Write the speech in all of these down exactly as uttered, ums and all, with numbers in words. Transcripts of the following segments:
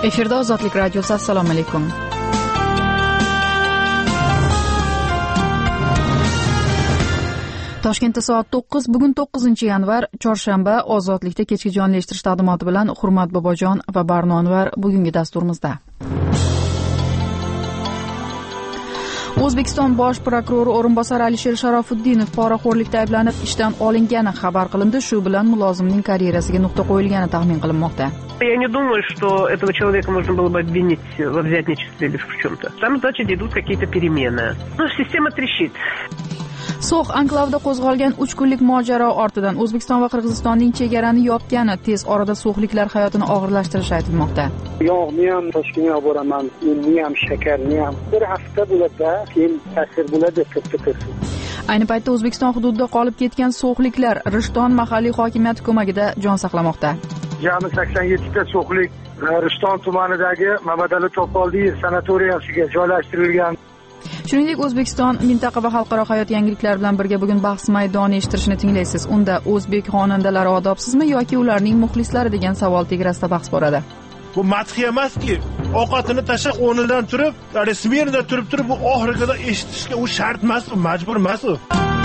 Efirda Ozodlik radiosi. Assalomu alaykum. Toshkentda soat to'qqiz, bugun to'qqizinchi yanvar, chorshanba. Ozodlikda kechki jonli eshittirish taqdimoti bilan Hurmat Bobojon va Barno Anvar bugungi dasturimizda. O'zbekiston bosh prokurori o'rinbosari Alisher Sharofuddinov poraxo'rlikda ayblanib ishdan olingani xabar qilindi. Shu bilan mulozimning karyerasiga nuqta qo'yilgani taxmin qilinmoqda. Я не думаю, что этого человека можно было бы обвинить во взятничестве или в чем-то. Там, значит, идут какие-то перемены. Ну, система трещит. So'x anklavida qo'zg'algan uch kunlik mojaro ortidan O'zbekiston va Qirg'izistonning chegarani yopgani tez orada so'xliklar hayotini og'irlashtirishi aytilmoqda. Yog'ni ham Toshkentga olib boraman, unni ham, shakarni ham. Bir hafta bo'ladi, keyin ta'sir bo'ladi, katta-katta. Ayni paytda O'zbekiston hududida qolib ketgan so'xliklar Rishton mahalliy hokimiyati ko'magida jon saqlamoqda. Jami sakson yetti ta so'xlik Rishton tumanidagi Mamadali Topoldiyev sanatoriyasiga joylashtirilgan. Shuningdek, O'zbekiston mintaqa va xalqaro hayot yangiliklari bilan birga bugun bahs maydoni eshittirishni tinglaysiz. Unda o'zbek xonandalari odobsizmi yoki ularning muxlislari degan savol tegrasida bahs boradi. Bu madhiya emaski, ovqatini tashlab o'rnidan turib, smenada turib turib bu oxiriga eshitishga u shart emas, u majbur emas u.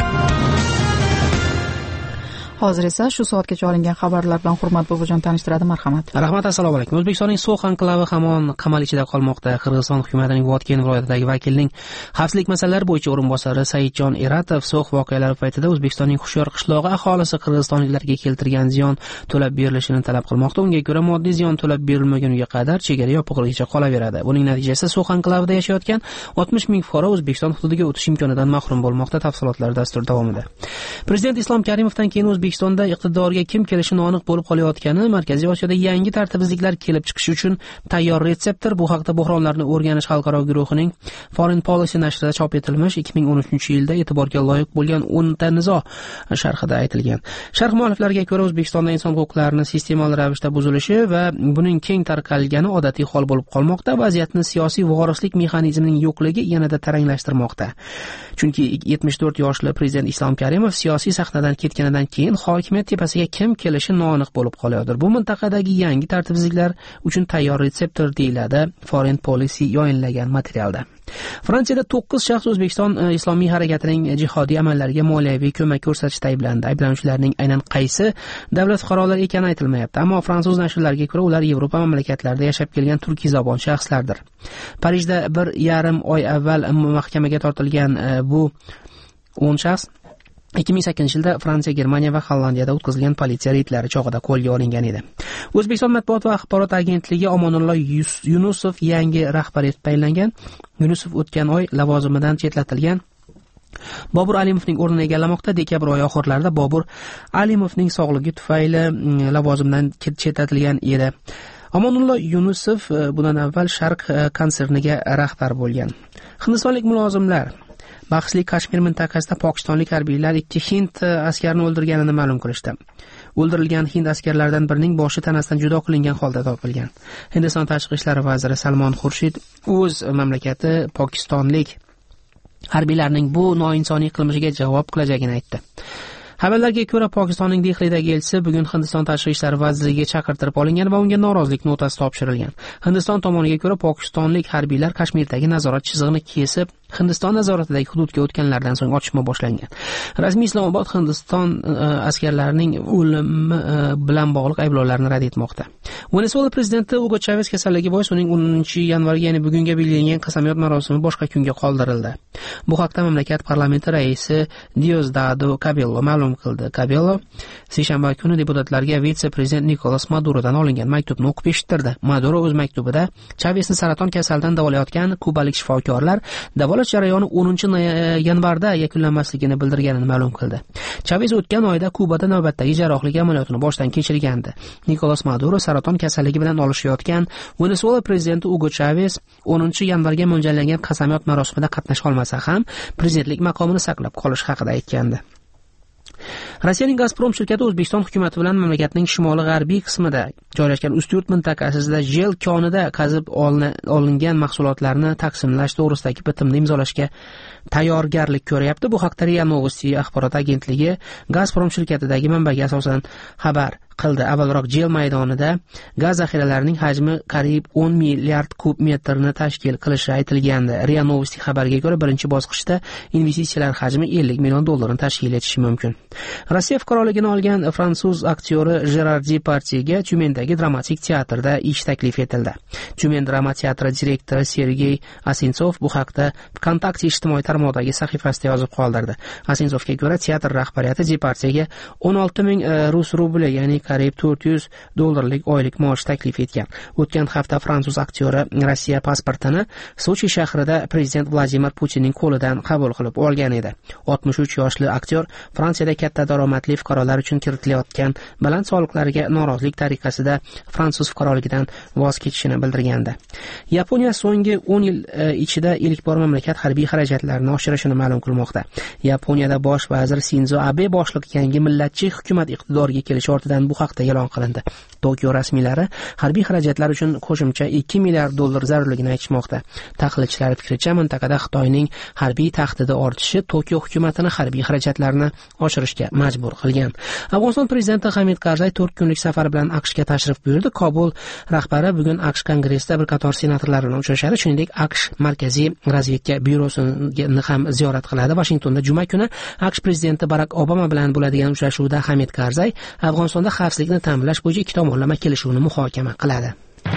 Hozir esa shu soatgacha olingan xabarlar bilan Hurmat Bobojon tanishtiradi. Marhamat. Rahmat, assalomu alaykum. O'zbekistonning So'x anklavi hamon qamal ichida qolmoqda. Qirg'iziston hukumatining Votken viloyatidagi vakilining xavfsizlik masalalari bo'yicha o'rinbosari Saidjon Eratov So'x voqealari paytida O'zbekistonning Xushyor qishlog'i aholisi qirg'izistonliklarga keltirgan ziyon to'lab berilishini talab qilmoqda. Unga ko'ra, moddiy ziyon to'lab berilmaguniga qadar chegara yopiqligicha qolaveradi. Buning natijasida So'x anklavida yashayotgan oltmish ming fuqaro O'zbekiston hududiga o'tish imkonidan mahrum bo'lmoqda. Tafsilotlar dastur davomida. Prezident Islom Karimovdan keyin O'zbekistonda iqtidorga kim kelishi noaniq bo'lib qolayotgani, Markaziy Osiyoda yangi tartibsizliklar kelib chiqishi uchun tayyor retseptdir. Bu haqda Buhronlarni o'rganish xalqaro guruhining Foreign Policy nashrida chop etilmish ikki ming o'n uchinchi yilda e'tiborga loyiq bo'lgan o'nta nizo sharhida aytilgan. Sharh mualliflariga ko'ra, O'zbekistonda inson huquqlarining sistemal ravishda buzilishi va buning keng tarqalgani odatiy hol bo'lib qolmoqda. Vaziyatni siyosiy vorislik mexanizmining yo'qligi yanada taranglashtirmoqda. Chunki yetmish to'rt yoshli prezident Islom Karimov siyosiy sahnadan ketganidan keyin hokimiyat tepasiga kim kelishi noaniq bo'lib qolayotir. Bu mintaqadagi yangi tartibsizliklar uchun tayyor retseptdir deyiladi Foreign Policy yoyinlagan materialda. Fransiyada to'qqiz shaxs O'zbekiston islomiy harakatining jihodiy amallariga moliyaviy ko'mak ko'rsatishda ayblandi. Ayblanuvchilarning aynan qaysi davlat fuqarolari ekani aytilmayapti, ammo fransuz nashrlariga ko'ra ular Yevropa mamlakatlarida yashab kelgan turkiyzabon shaxslardir. Parijda bir yarim oy avval mahkamaga tortilgan bu o'n shaxs ikki ming sakkizinchi yilda Fransiya, Germaniya va Hollandiyada o'tkazilgan politsiya reydlari chog'ida qo'lga olingan edi. O'zbekiston matbuot va axborot agentligi Omonullo Yunusov yangi rahbar etib tayinlangan. Yunusov o'tgan oy lavozimidan chetlatilgan Bobur Alimovning o'rnini egallamoqda. Dekabr oyi oxirlarida Bobur Alimovning sog'ligi tufayli lavozimdan chetlatilgan edi. Omonullo Yunusov bundan avval Sharq konserniga rahbar bo'lgan. Hindistonlik mulozimlar bahsli Kashmir mintaqasida pokistonlik harbiylar ikki hind askarini o'ldirganini ma'lum qilishdi. O'ldirilgan hind askarlaridan birining boshi tanasidan judo qilingan holda topilgan. Hindiston tashqi ishlar vaziri Salmon Xurshid o'z mamlakati pokistonlik harbiylarning bu noinsoniy qilmishiga javob qilajagini aytdi. Xabarlarga ko'ra, Pokistonning Dehlidagi elchisi bugun Hindiston tashqi ishlar vaziriga chaqirtirib olingan va unga norozilik notasi topshirilgan. Hindiston tomoniga ko'ra, pokistonlik harbiylar Kashmirdagi nazorat chizig'ini kesib, Hindiston nazoratidagi hududga o'tganlardan so'ng otishma boshlangan. Rasmiy Islomobod Hindiston askarlarining o'limi bilan bog'liq ayblovlarni rad etmoqda. Venesuela prezidenti Hugo Chavez kasalligi bois uning o'ninchi yanvarga, ya'ni bugunga belgilangan qasamyod marosimi boshqa kunga qoldirildi. Bu haqda mamlakat parlamenti raisi Diosdado Cabello ma'lum qildi. Cabello seshanba kuni deputatlarga vitse-prezident Nikolas Madurodan olingan maktubni o'qib eshittirdi. Maduro o'z maktubida Chavezni saraton kasalidan davolayotgan kubalik shifokorlar davolash jarayoni o'ninchi yanvarda yakunlanmasligini bildirganini ma'lum qildi. Chavez o'tgan oyda Kubada navbatdagi jarrohlik amaliyotini boshdan kechirgandi. Nikolas Maduro saraton kasalligi bilan olishayotgan Venesuela prezidenti Hugo Chavez o'ninchi yanvarga mo'ljallangan qasamyod marosimida qatnasha olmasa ham prezidentlik maqomini saqlab qolish haqida aytgandi. Rossiyaning Gazprom shirkati O'zbekiston hukumati bilan mamlakatning shimoli-g'arbiy qismida joylashgan Ustyurt mintaqasida jel konida qazib olingan mahsulotlarni taqsimlash to'g'risidagi bitimni imzolashga tayyorgarlik ko'ryapti. Bu haqda RIA Novosti axborot agentligi Gazprom shirkatidagi manbaga asosan xabar qildi. Avvalroq jel maydonida gaz zaxiralarining hajmi qariyb o'n milliard kub metrni tashkil qilishi aytilgandi. RIA Novosti xabariga ko'ra, birinchi bosqichda investitsiyalar hajmi ellik million dollarni tashkil etishi mumkin. Rossiya fuqaroligini olgan fransuz aktyori Gerard Depardieuga Tyumendagi dramatik teatrda ish taklif etildi. Tyumen drama teatri direktori Sergey Asentsov bu haqda VKontakte ijtimoiy tarmoqdagi sahifasida yozib qoldirdi. Asentsovga ko'ra, teatr rahbariyati Depardieuga o'n olti ming rus rubli, ya'ni qariyb to'rt yuz dollarlik oylik maosh taklif etgan. O'tgan hafta fransuz aktyori Rossiya pasportini Sochi shahrida prezident Vladimir Putinning qo'lidan qabul qilib olgan edi. oltmish uch yoshli aktyor Fransiyada katta daromadli fuqarolar uchun kiritilayotgan baland soliqlarga norozilik tariqasida fransuz fuqaroligidan voz kechishini bildirgandi. Yaponiya so'nggi o'n yil ichida ilk bor mamlakat harbiy xarajatlarini oshirishini ma'lum qilmoqda. Yaponiyada bosh vazir Shinzo Abe boshliq yangi millatchi hukumat iqtidoriga kelishi ortidan bu haqda e'lon qilindi. Tokio rasmiylari harbiy xarajatlar uchun qo'shimcha ikki milliard dollar zarurligini aytishmoqda. Tahlilchilar fikricha, mintaqada Xitoyning harbiy tahdidi ortishi Tokio hukumatini harbiy xarajatlarni oshirishga majbur qilgan. Afg'oniston prezidenti Hamid Karzay to'rt kunlik safar bilan AQShga tashrif buyurdi. Kobul rahbari bugun AQSh kongressida bir qator senatorlar bilan uchrashadi. Shuningdek, AQSh markaziy razvedka byurosini ham ziyorat qiladi. Washingtonda juma kuni AQSh prezidenti Barak Obama bilan bo'ladigan uchrashuvda Hamid Karzay Afg'onistonda xavfsizlikni ta'minlash bo'yicha ikki tomonlama kelishuvni muhokama qiladi.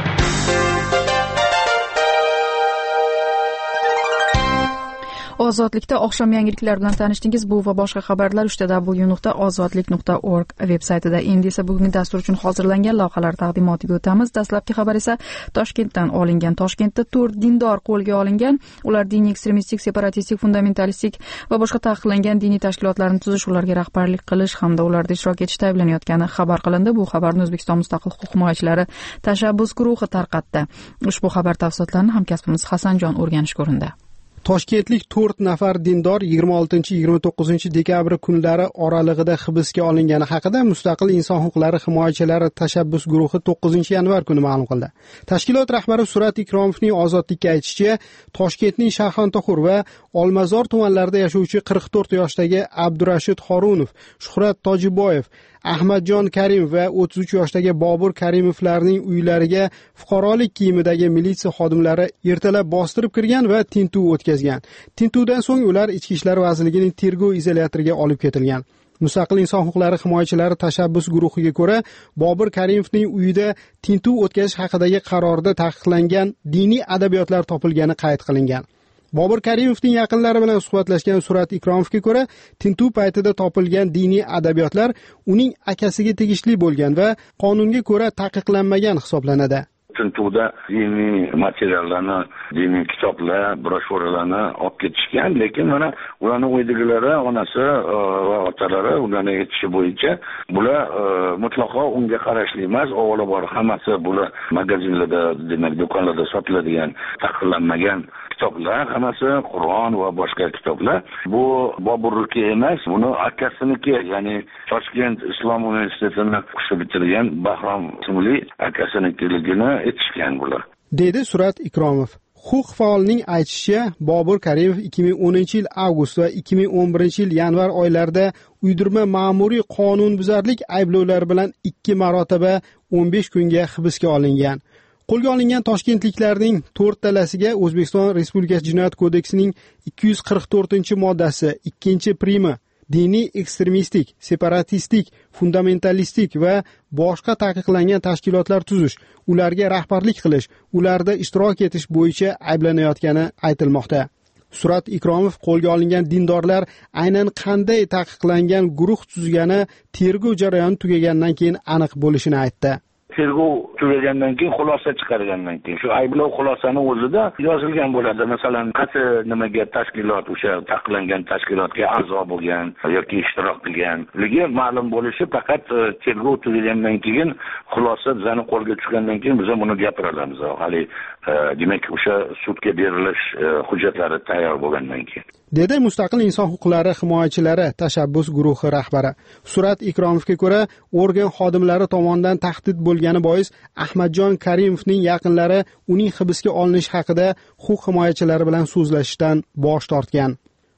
Ozodlikda oqshom yangiliklar bilan tanishdingiz. Bu va boshqa xabarlar uch w nuqta ozodlik nuqta org veb-saytida. Endi esa bugungi dastur uchun hozirlangan lavhalar taqdimotiga o'tamiz. Dastlabki xabar esa Toshkentdan olingan. Toshkentda to'rt dindor qo'lga olingan. Ular diniy ekstremistik, separatistik, fundamentalistik va boshqa taqiqlangan diniy tashkilotlarni tuzish, ularga rahbarlik qilish hamda ularda ishtirok etishda ayblanayotgani xabar qilindi. Bu xabarni O'zbekiston Mustaqil huquq himoyachilari tashabbus guruhi tarqatdi. Ushbu xabar tafsilotlarini hamkasbimiz Hasanjon o'rganishga urindi. Toshkentlik to'rt nafar dindor yigirma oltinchi yigirma to'qqizinchi dekabr kunlari oralig'ida hibsga olingani haqida Mustaqil inson huquqlari himoyachilari tashabbus guruhi to'qqizinchi yanvar kuni ma'lum qildi. Tashkilot rahbari Surat Ikromovning ozodlikka aytishicha, Toshkentning Shayxontohur va Olmazor tumanlarida yashovchi qirq to'rt yoshdagi Abdurashid Horunov, Shuhrat Tojiboyev, Ahmadjon Karim va o'ttiz uch yoshdagi Bobur Karimovlarning uylariga fuqarolik kiyimidagi militsiya xodimlari ertalab bostirib kirgan va tintuv o'tkazgan. Tintuvdan so'ng ular Ichki ishlar vazirligining tergov izolyatoriga olib ketilgan. Mustaqil inson huquqlari himoyachilari tashabbus guruhiga ko'ra, Bobur Karimovning uyida tintuv o'tkazish haqidagi qarorda taqiqlangan diniy adabiyotlar topilgani qayd qilingan. Bobur Karimovning yaqinlari bilan suhbatlashgan Surat Ikromovga ko'ra, tintuv paytida topilgan diniy adabiyotlar uning akasiga tegishli bo'lgan va qonunga ko'ra taqiqlanmagan hisoblanadi. Tintuvda diniy materiallarni, diniy kitoblar, broshuralarni olib ketishgan, lekin mana ularning uydagilari, onasi va otalari ularning aytishi bo'yicha bular mutlaqo unga qarashli emas. Avvalo bor hammasi bular magazinlarda, demak do'konlarda sotiladigan taqiqlanmagan kitoblar, hammasi Qur'on va boshqa kitoblar. Bu Boburniki emas, buni akasiniki, ya'ni Toshkent Islom universitetini o'qishni bitirgan Bahrom ismli akasinikiligini aytishgan bular. Dedi Surat Ikromov. Huquq faolining aytishicha, Bobur Karimov ikki ming o'ninchi yil avgust va ikki ming o'n birinchi yil yanvar oylarida uydirma ma'muriy qonunbuzarlik ayblovlari bilan ikki marotaba o'n besh kunga hibsga olingan. Qo'lga olingan toshkentliklarning to'rttalasiga O'zbekiston Respublikasi Jinoyat kodeksining ikki yuz qirq to'rtinchi moddasi ikkinchi primi diniy ekstremistik, separatistik, fundamentalistik va boshqa taqiqlangan tashkilotlar tuzish, ularga rahbarlik qilish, ularda ishtirok etish bo'yicha ayblanayotgani aytilmoqda. Surat Ikromov qo'lga olingan dindorlar aynan qanday taqiqlangan guruh tuzgani tergov jarayoni tugagandan keyin aniq bo'lishini aytdi. Tergov tugagandan keyin xulosa chiqargandan keyin shu ayblov xulosani o'zida yozilgan bo'ladi. Masalan, qaysi nimaga tashkilot, o'sha taqiqlangan tashkilotga a'zo bo'lgan yoki ishtirok qilganligi ma'lum bo'lishi faqat tergov tugagandan keyin, xulosa bizani qo'lga tushgandan keyin biz buni gapiramiz. Hali demak o'sha sudga berilish hujjatlari tayyor bo'lgandan keyin. Dedi Mustaqil inson huquqlari himoyachilari tashabbus guruhi rahbari. Surat Ikromovga ko'ra, organ xodimlari tomonidan tahdid bo'lgani bois Ahmadjon Karimovning yaqinlari uning hibsga olinishi haqida huquq himoyachilari bilan so'zlashishdan bosh tortgan.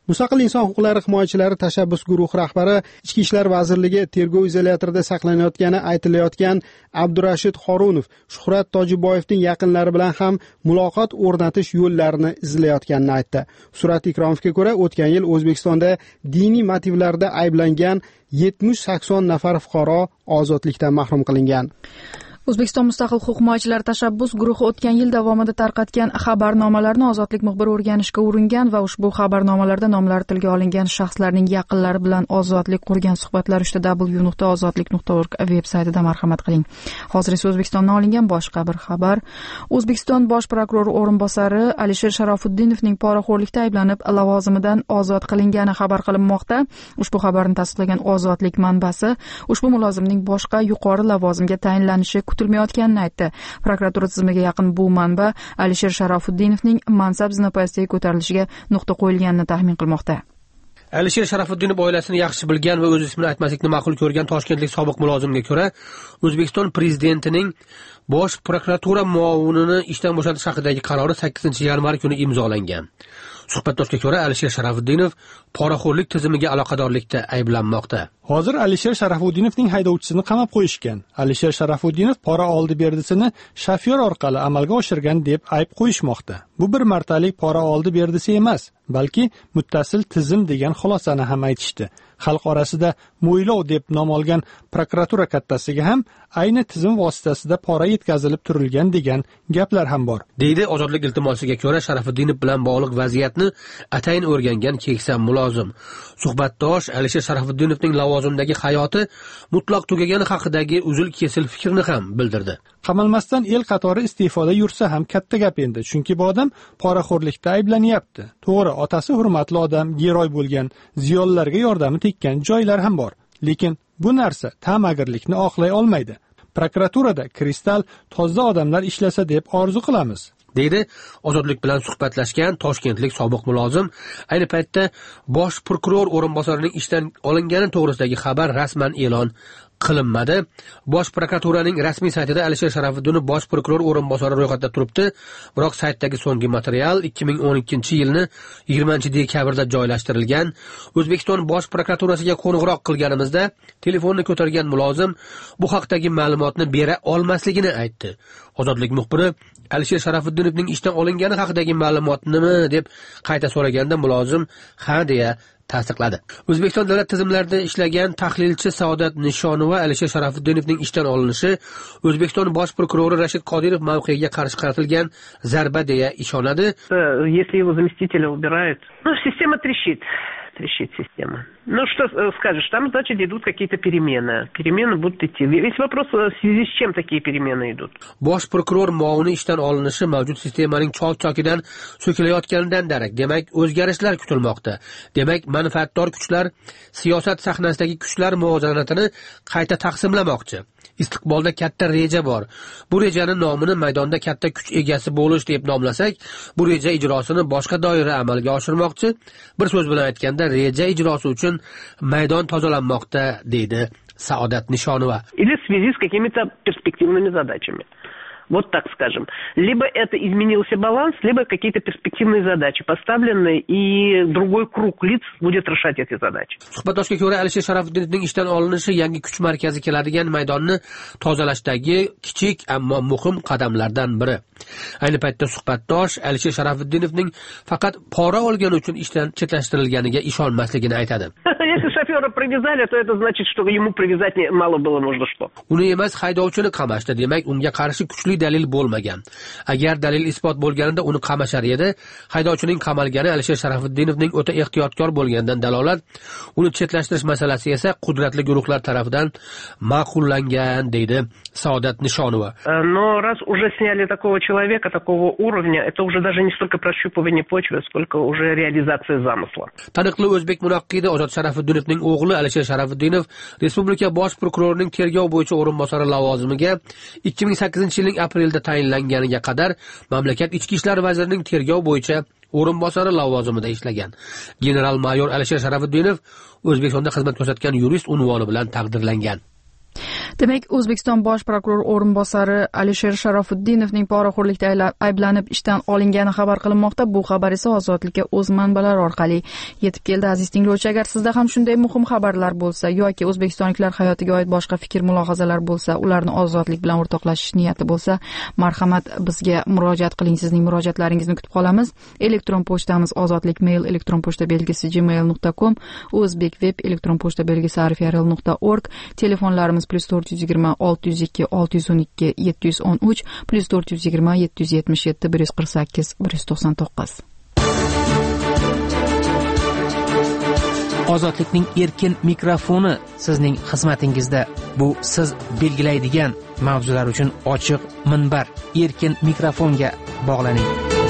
Mustaqil inson huquqlari himoyachilari tashabbus guruhi rahbari Ichki ishlar vazirligi tergov izolyatorida saqlanayotgani aytilayotgan Abdurashid Xorunov Shuhrat Tojiboyevning yaqinlari bilan ham muloqot o'rnatish yo'llarini izlayotganini aytdi. Surat Ikromovga ko'ra, o'tgan yil O'zbekistonda diniy motivlarda ayblangan yetmish sakson nafar fuqaro ozodlikdan mahrum qilingan. O'zbekiston Mustaqil huquq himoyachilari tashabbus guruhi o'tgan yil davomida tarqatgan xabarnomalarni ozodlik muxbiri o'rganishga uringan va ushbu xabarnomalarda nomlari tilga olingan shaxslarning yaqinlari bilan ozodlik qurgan suhbatlar uchta w nuqta ozodlik nuqta org veb-saytida marhamat qiling. Hozir esa O'zbekistondan olingan boshqa bir xabar. O'zbekiston bosh prokurori o'rinbosari Alisher Sharafutdinovning poraxo'rlikda ayblanib lavozimidan ozod qilingani xabar qilinmoqda. Ushbu xabarni tasdiqlagan Ozodlik manbasi ushbu mulozimning boshqa yuqori lavozimga tayinlanishi kutilmayotganini aytdi. Prokuratura tizimiga yaqin bu manba Alisher Sharafutdinovning mansab zinapoyastiga ko'tarilishiga nuqta qo'yilganini taxmin qilmoqda. Alisher Sharafutdinov oilasini yaxshi bilgan va o'z ismini aytmaslikni ma'qul ko'rgan toshkentlik sobiq mulozimga ko'ra, O'zbekiston prezidentining bosh prokuratura muovinini ishdan bo'shatish haqidagi qarori sakkizinchi yanvar kuni imzolangan. Suhbatdoshga ko'ra, Alisher Sharafutdinov poraxo'rlik tizimiga aloqadorlikda ayblanmoqda. Hozir Alisher Sharafutdinovning haydovchisini qamab qo'yishgan. Alisher Sharafutdinov pora oldi berdisini shofyor orqali amalga oshirgan deb ayb qo'yishmoqda. Bu bir martalik pora oldi berdisi emas, balki muttasil tizim degan xulosani ham aytishdi. Xalq orasida mo'ylov deb nom olgan prokuratura kattasiga ham ayni tizim vositasida pora yetkazilib turilgan degan gaplar ham bor. Deydi ozodlik iltimosiga ko'ra Sharafutdinov bilan bog'liq vaziyatni atayin o'rgangan keksa mulozim. Suhbatdosh Alisher Sharafutdinovning lavozimdagi hayoti mutlaq tugagani haqidagi uzil-kesil fikrni ham bildirdi. Qamalmasdan el qatori iste'foda yursa ham katta gap endi, chunki bu odam poraxo'rlikda ayblanyapti. To'g'ri, otasi hurmatli odam, giroy bo'lgan, ziyolilarga yordami tekkan joylar ham bor. Lekin bu narsa ta'magirlikni oqlay olmaydi. Prokuraturada kristal toza odamlar ishlasa deb orzu qilamiz. deydi ozodlik bilan suhbatlashgan toshkentlik sobiq mulozim. Ayni paytda bosh prokuror o'rinbosarining ishdan olingani to'g'risidagi xabar rasman e'lon qilinmadi. Bosh prokuraturaning rasmiy saytida Alisher Sharafutdinov bosh prokuror o'rinbosari ro'yxatda turibdi, biroq saytdagi so'nggi material ikki ming o'n ikkinchi yilni yigirmanchi dekabrda joylashtirilgan. O'zbekiston bosh prokuraturasiga qo'ng'iroq qilganimizda telefonni ko'targan mulozim bu haqdagi ma'lumotni bera olmasligini aytdi. Ozodlik muxbiri Alisher Sharafutdinovning ishdan olingani haqidagi ma'lumot nima deb qayta so'raganda mulozim ha deya tasdiqladi. O'zbekiston davlat tizimlarida ishlagan tahlilchi Saodat Nishonova Alisher Sharafutdinovning ishdan olinishi O'zbekiston bosh prokurori Rashid Qodirov mavqeyiga qarshi qaratilgan zarba deya ishonadi. Если его заместителя убирают, ну система трещит. Трещит система. Ну, что скажешь, там, значит, идут какие-то перемены. Перемены будут идти. Весь вопрос, в связи с чем такие перемены идут. Bosh prokuror muovini ishdan olinishi mavjud sistemaning chok-chokidan so'kilayotganidan darak. Demak, o'zgarishlar kutilmoqda. Demak, manfaatdor kuchlar siyosat sahnasidagi kuchlar muvozanatini qayta taqsimlamoqchi. Istiqbolda katta reja bor. Bu rejani nomini maydonda katta kuch egasi bo'lish deb nomlasak, bu reja ijrosini boshqa doira amalga oshirmoqchi. Bir so'z bilan aytganda, reja ijrosi uchun maydon tozalanmoqda, deydi Saodat Nishonova. Или в связи с какими-то перспективными задачами. Вот так скажем. Либо это изменился баланс, либо какие-то перспективные задачи поставлены, и другой круг лиц будет решать эти задачи. Suhbatdoshga ko'ra, Alisher Sharafutdinovning ishdan olinishi yangi kuch markazi keladigan maydonni tozalashdagi kichik ammo muhim qadamlardan biri. Ayni paytda suhbatdosh Alisher Sharafutdinovning faqat pora olgani uchun ishdan chetlashtirilganiga ishonmasligini aytadi. Если шофера привязали, то это значит, что ему привязать мало было нужно что. Uni emas, haydovchini qamashdi, demak unga qarshi kuchli dalil bo'lmagan. Agar dalil isbot bo'lganida uni qamashar edi. Haydovchining qamalgani Alisher Sharafutdinovning o'ta ehtiyotkor bo'lganidan dalolat. Uni chetlashtirish masalasi esa qudratli guruhlar tomonidan ma'qullangan, deydi Saodat Nishonova. Но раз уже сняли такого человека, такого уровня, это уже даже не столько прощупывание почвы, сколько уже реализация замысла. Taniqli o'zbek munaqqidi Ozod Sharafutdinovning o'g'li Alisher Sharafutdinov Respublika bosh prokurorining tergov bo'yicha o'rinbosari lavozimiga ikki ming sakkizinchi yilning aprelda tayinlanganiga qadar mamlakat ichki ishlar vazirining tergov bo'yicha o'rinbosari lavozimida ishlagan. General mayor Alisher Sharafutdinov O'zbekistonda xizmat ko'rsatgan yurist unvoni bilan taqdirlangan. Demak, O'zbekiston bosh prokurori o'rinbosari Alisher Sharafutdinovning poraxo'rlikda ayblanib ishdan olingani xabar qilinmoqda. Bu xabar esa Ozodlikka o'z manbalari orqali yetib keldi. Aziz tinglovchi, agar sizda ham shunday muhim xabarlar bo'lsa yoki o'zbekistonliklar hayotiga oid boshqa fikr mulohazalar bo'lsa, ularni Ozodlik bilan o'rtoqlashish niyati bo'lsa, marhamat bizga murojaat qiling. Sizning murojaatlaringizni kutib qolamiz. Elektron pochtamiz ozodlik mail elektron pochta belgisi gmail nuqta com, o'zbek web elektron pochta belgisi arfrl nuqta org, telefonlarimiz plus to'rt yuz yigirma olti yuz ikki olti yuz o'n ikki yetti yuz o'n uch, plus to'rt yuz yigirma yetti yuz yetmish yetti bir yuz qirq sakkiz bir yuz to'qson to'qqiz. Ozodlikning erkin mikrofoni sizning xizmatingizda. Bu siz belgilaydigan mavzular uchun ochiq minbar. Erkin mikrofonga bog'laning.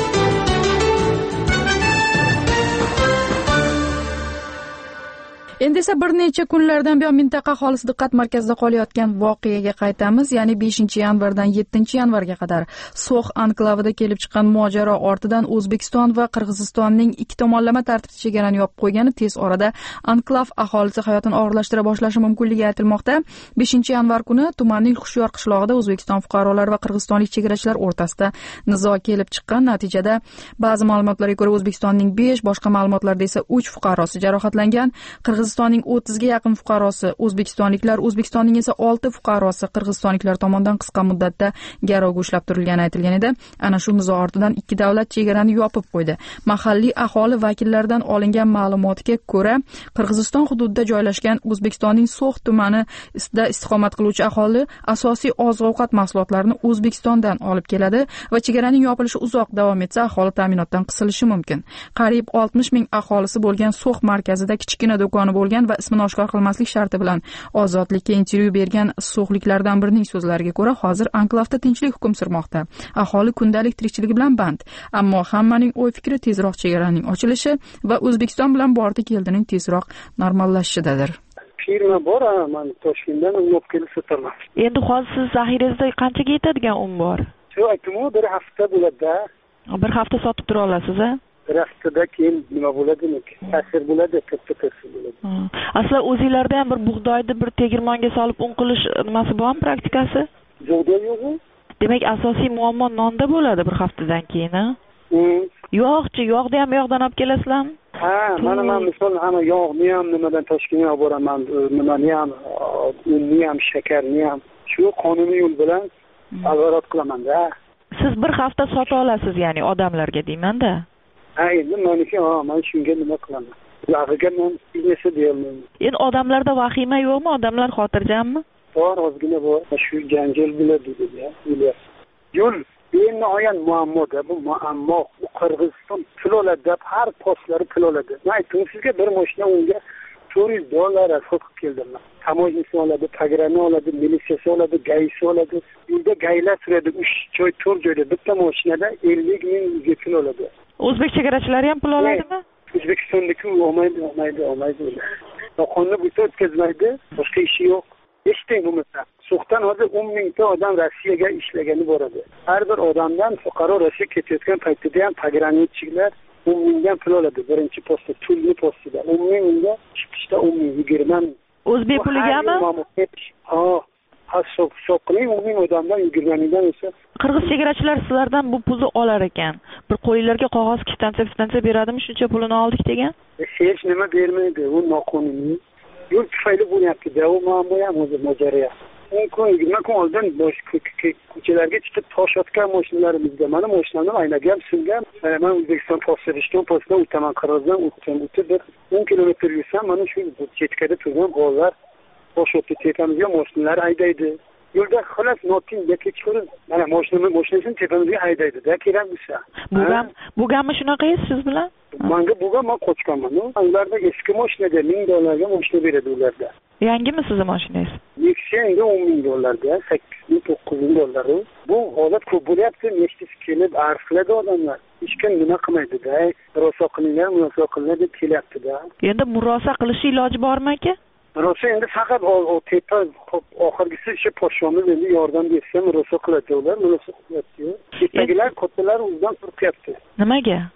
Endi esa bir necha kunlardan buyon mintaqa aholisi diqqat markazida qolayotgan voqeaga qaytamiz, ya'ni beshinchi yanvardan yettinchi yanvarga qadar So'x anklavida kelib chiqqan mojaro ortidan O'zbekiston va Qirg'izistonning ikki tomonlama tartibda chegarani yopib qo'ygani tez orada anklav aholisi hayotini og'irlashtira boshlashi mumkinligi aytilmoqda. beshinchi yanvar kuni tumanning Xushyor qishlog'ida O'zbekiston fuqarolari va qirg'izistonlik chegarachilar o'rtasida nizo kelib chiqqan. Natijada ba'zi ma'lumotlarga ko'ra O'zbekistonning besh, boshqa ma'lumotlarda esa uch fuqarosi jarohatlangan. Qirg'izistonning o'ttizga yaqin fuqarosi o'zbekistonliklar, O'zbekistonning esa olti fuqarosi qirg'izistonliklar tomonidan qisqa muddatda garovga ushlab turilgani aytilgan edi. Ana shu nizo ortidan ikki davlat chegarani yopib qo'ydi. Mahalliy aholi vakillaridan olingan ma'lumotga ko'ra, Qirg'iziston hududida joylashgan O'zbekistonning So'x tumanida istiqomat qiluvchi aholi asosiy oziq-ovqat mahsulotlarini O'zbekistondan olib keladi va chegaraning yopilishi uzoq davom etsa, aholi ta'minotdan qisilishi mumkin. Qariyb oltmish ming aholisi bo'lgan So'x markazida kichkina do'koni bo'lgan va ismini oshkor qilmaslik sharti bilan Ozodlikka intervyu bergan so'xliklardan birining so'zlariga ko'ra, hozir anklavda tinchlik hukm surmoqda. Aholi kundalik tirikchiligi bilan band, ammo hammaning o'y fikri tezroq chegaraning ochilishi va O'zbekiston bilan bordi keldining tezroq normallashishidadir. Firma bor, men Toshkentdan un olib kelib sotaman. Endi hozir siz zaxirangizda qanchaga yetadigan un bor? Shu aytdim, bir hafta bo'ladi. Bir hafta sotib tura olasiz-a? Bir haftada keyin nima bo'ladi? Ta'sir bo'ladi, katta ta'sir bo'ladi. Aslan o'zingizlarda ham bir bug'doyni bir tegirmonga solib un qilish nimasi bormi, praktikasi? Jo'da yo'q. Demak, asosiy muammo nonda bo'ladi bir haftadan keyin, ha? Yo'qchi, yo'qni ham yo'qdan olib kelasizlarmi? Ha, mana men misol hamma yog'ni ham nimadan Toshkentga olib boraman, nimani ham, unni ham, shakarni ham shu qonuniy yo'l bilan nazorat qilaman-da. Siz bir hafta sota olasiz, ya'ni odamlarga deyman-da. Ha, endi meniki, ha, men shunga nima qilaman? Ularga men biznesi deyman. Endi odamlarda vahima yo'qmi? Odamlar xotirjammi? Bor, ozgina bor. Shu janjal bo'ladi dedi-ya, bilyapsiz. Yo'l endi oyan muammoda, bu muammo bu Qirg'iziston pul oladi deb har postlari pul oladi. Men aytdim sizga, bir mashina unga to'rt yuz dollar sotib keldim. Tamojnisi oladi, pagrani oladi, militsiyasi oladi, gaisi oladi. Yo'lda gaylar turadi, uch joy, to'rt joyda bitta mashinada ellik ming pul oladi. O'zbek chegarachilari ham pul oladimi? O'zbekistondagi olmaydi, olmaydi, olmaydi. Qonunni bu o'tkazmaydi, boshqa ishi yo'q. Eshiting bo'lmasa, So'xdan hozir o'n mingta odam Rossiyaga ishlagani boradi. Har bir odamdan fuqaro Rossiyaga ketayotgan paytida ham pogranичniklar o'n mingdan pul oladi. Birinchi postda, tulli postida o'n mingga, chiqishda o'n ming, yigirma ming. O'zbek puligami? Ha, hisob hisob qiling, o'n ming odamdan yigirma mingdan esa. Qirg'iz chegarachilar sizlardan bu pulni olar ekan. Bir qo'ylarga qog'oz kvitansiya kvitansiya beradimi, shuncha pulini oldik degan? Hech nima bermaydi, u noqonuniy. Yo'l tufayli bo'lyapti-da, u muammo ham o'zi mojaro. o'n kun, yigirma kun oldin bosh ko'chalarga chiqib tosh otgan mashinalarimizga, mana mashinamni aynagan, singan. Men O'zbekiston postdan postdan o'taman, Qirg'izdan o'tdim, o'tib bir o'n kilometr yursam, mana shu chetkada turgan bolalar tosh otib tepamizga mashinalar haydaydi. Yo'lda xolos notinga kechqurun mana mashinani mashinasini tepamizga haydaydi-da, kerak bo'lsa. Bo'lgan, bo'lganmi shunaqangiz siz bilan? Menga bo'lgan, men qochganman. Ularda eski mashinada ming dollarga mashina beradi ularda. Yangimi sizning mashinangiz? Nexionga o'n ming dollarga, sakkiz ming to'qqiz ming dollar. Bu holat ko'p bo'lyapti, nechtasi kelib arz qiladi odamlar. Hech kim nima qilmaydi-da, murosa qilinglar, murosa qilinglar deb kelyapti-da. Endi murosa qilish iloji bormi aka? Murosa endi faqat o tepa oxirgisi ishi podshomiz endi yordam bersa murosa qiladi ular, murosa qiladi. Tepagilar, kattalar o'zidan qo'rqyapti. Nimaga?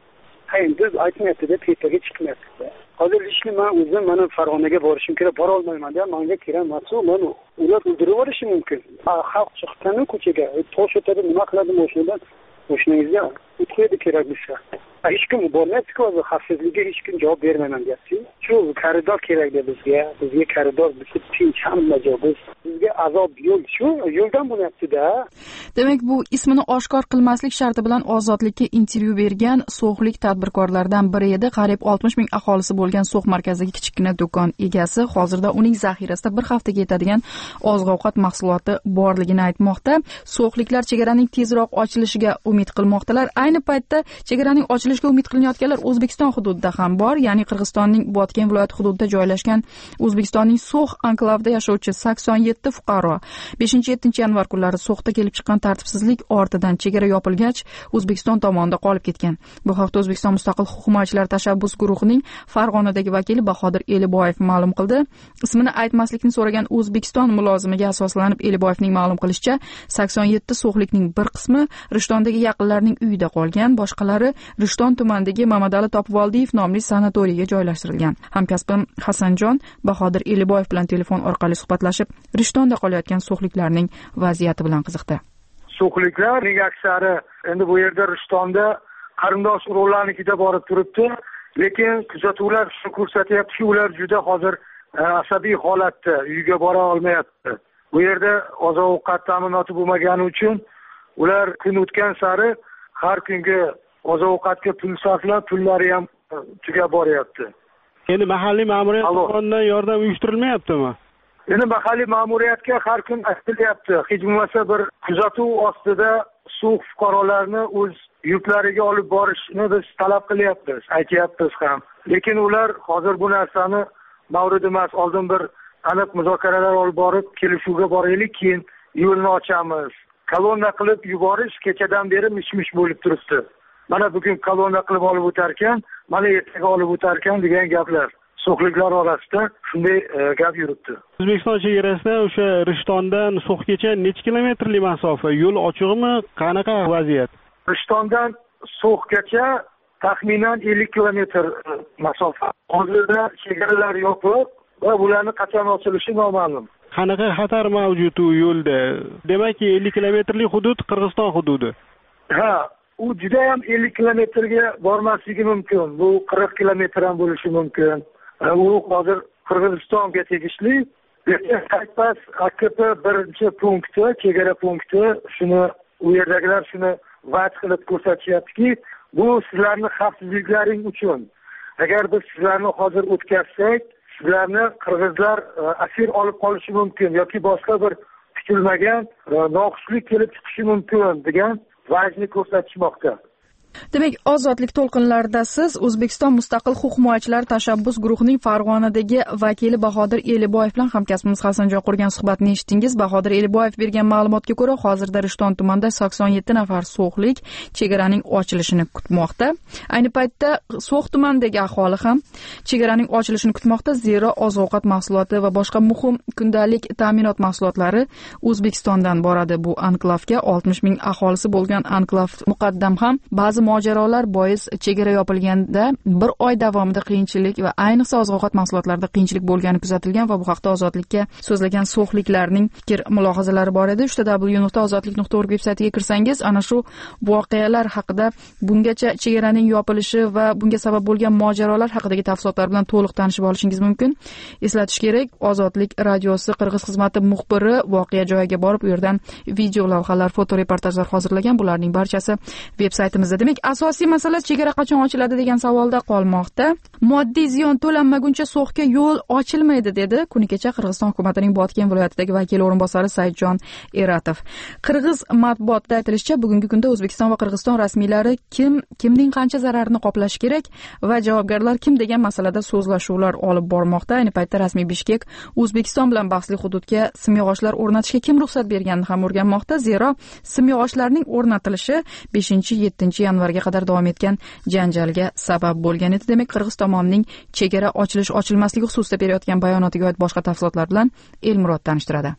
Hayır, biz aytmayapti-da, tepaga chiqmayapti. Hozir ishni men o'zim mana Farg'onaga borishim kerak, bora olmayman-da, menga kerak mas'ul, men ular o'ldirib yuborishi mumkin. Xalq chiqqandan ko'chaga, tosh o'tadi, nima qiladi mashinadan? Mashinangizga o'tqiydi kerak bo'lsa. Hech kim bormayapti-ku, hozir xavfsizlikka hech kim javob bermayman deyapti. Shu koridor kerak edi bizga, bizga koridor, bizga tinch hamma joy, biz bizga azob yo'l, shu yo'ldan bo'lyapti-da. Demak, bu ismini oshkor qilmaslik sharti bilan Ozodlikka intervyu bergan so'xlik tadbirkorlardan biri edi. Qariyb oltmish ming aholisi bo'lgan So'x markazidagi kichkina do'kon egasi hozirda uning zaxirasida bir haftaga yetadigan oziq-ovqat mahsuloti borligini aytmoqda. So'xliklar chegaraning tezroq ochilishiga umid qilmoqdalar. Ayni paytda chegaraning ochilishiga umid qilinayotganlar O'zbekiston hududida ham bor, ya'ni Qirg'izistonning Botken viloyati hududida joylashgan O'zbekistonning So'x anklavida yashovchi sakson yetti fuqaro beshinchi yettinchi yanvar kunlari So'xda kelib chiqqan tartibsizlik ortidan chegara yopilgach O'zbekiston tomonida qolib ketgan. Bu haqda O'zbekiston mustaqil huquq himoyachilari tashabbus guruhining Farg'onadagi vakili Bahodir Eliboyev ma'lum qildi. Ismini aytmaslikni so'ragan O'zbekiston mulozimiga asoslanib Eliboyevning ma'lum qilishicha, sakson yetti so'xlikning bir qismi Rishtondagi yaqinlarining uyida qolgan, boshqalari Rishton tumanidagi Mamadali Topvoldiyev nomli sanatoriyga joylashtirilgan. Hamkasbim Hasanjon Bahodir Eliboyev bilan telefon orqali suhbatlashib, Rishtonda qolayotgan so'xliklarning vaziyati bilan qiziqdi. So'xliklarning aksari endi bu yerda Rishtonda qarindosh urug'larnikida borib turibdi, lekin kuzatuvlar shuni ko'rsatyaptiki, ular juda hozir asabiy holatda, uyga bora olmayapti. Bu yerda oziq-ovqat ta'minoti bo'lmagani uchun ular kun o'tgan sari har kunga oziq-ovqatga pul sarflab, pullari ham tugab boryapti. Endi mahalliy ma'muriyat tomonidan yordam uyushtirilmayaptimi? Endi mahalliy ma'muriyatga har kun aytilyapti. Hech bo'lmasa bir kuzatuv ostida So'x fuqarolarini o'z yurtlariga olib borishni biz talab qilyapmiz, aytyapmiz ham. Lekin ular hozir bu narsani mavrid emas, oldin bir aniq muzokaralar olib borib, kelishuvga boraylik, keyin yo'lni ochamiz. Kolonna qilib yuborish kechadan beri mish-mish bo'lib turibdi. Mana bugun kolonna qilib olib o'tar ekan, mana ertaga olib o'tar ekan degan gaplar so'xliklar orasida shunday gap yuribdi. O'zbekiston chegarasida o'sha Rishtondan So'xgacha necha kilometrli masofa? Yo'l ochiqmi? Qanaqa vaziyat? Rishtondan So'xgacha taxminan ellik kilometr masofa. Hozirda chegaralar yopiq va bularning qachon ochilishi noma'lum. Qanaqa xatar mavjud u yo'lda? Demak, ellik kilometrlik hudud Qirg'iziston hududi. Ha, u juda ham ellik kilometrga bormasligi mumkin. Bu qirq kilometr ham bo'lishi mumkin. U hozir Qirg'izistonga tegishli. Lekin qaytmas A K P birinchi punkti, chegara punkti, shuni u yerdagilar shuni va'd qilib ko'rsatyaptiki, bu sizlarning xavfsizliklaring uchun. Agar biz sizlarni hozir o'tkazsak, sizlarni qirg'izlar asir olib qolishi mumkin yoki boshqa bir kutilmagan noxushlik kelib chiqishi mumkin degan va'dni ko'rsatishmoqda. Demak, ozodlik to'lqinlarida siz O'zbekiston mustaqil huquq himoyachilari tashabbus guruhining Farg'onadagi vakili Bahodir Eliboyev bilan hamkasbimiz Hasanjon qurgan suhbatni eshitdingiz. Bahodir Eliboyev bergan ma'lumotga ko'ra, hozirda Rishton tumanida sakson yetti nafar so'xlik chegaraning ochilishini kutmoqda. Ayni paytda So'x tumanidagi aholi ham chegaraning ochilishini kutmoqda, zero oziq-ovqat mahsuloti va boshqa muhim kundalik ta'minot mahsulotlari O'zbekistondan boradi bu anklavga. oltmish ming aholisi bo'lgan anklav muqaddam ham ba'zi mojarolar bois chegara yopilganda bir oy davomida qiyinchilik va ayniqsa oziq-ovqat mahsulotlarida qiyinchilik bo'lgani kuzatilgan va bu haqda Ozodlikka so'zlagan so'xliklarning fikr mulohazalari bor edi. w w nuqta ozodlik nuqta org veb-saytiga kirsangiz, ana shu voqealar haqida, bungacha chegaraning yopilishi va bunga sabab bo'lgan mojarolar haqidagi tafsilotlar bilan to'liq tanishib olishingiz mumkin. Eslatish kerak, Ozodlik radiosi Qirg'iz xizmati muxbiri voqea joyiga borib, u yerdan video lavhalar, fotoreportajlar hozirlagan. Bularning barchasi veb-saytimizda. Demak, asosiy masala chegara qachon ochiladi degan savolda qolmoqda. Moddiy ziyon to'lanmaguncha So'xga yo'l ochilmaydi dedi kuni kecha Qirg'iziston hukumatining Botken viloyatidagi vakil o'rinbosari Saidjon Eratov. Qirg'iz matbuotida aytilishicha, bugungi kunda O'zbekiston va Qirg'iziston rasmiylari kim kimning qancha zararini qoplash kerak va javobgarlar kim degan masalada so'zlashuvlar olib bormoqda. Ayni paytda rasmiy Bishkek O'zbekiston bilan bahsli hududga simyog'ochlar o'rnatishga kim ruxsat berganini ham o'rganmoqda. Zero simyog'ochlarning o'rnatilishi beshinchi yettinchi yanvarga qadar davom etgan janjalga sabab bo'lgan edi. Demak, Qirg'iz tomonining chegara ochilish ochilmasligi xususida berayotgan bayonotiga oid boshqa tafsilotlar bilan Elmurod tanishtiradi.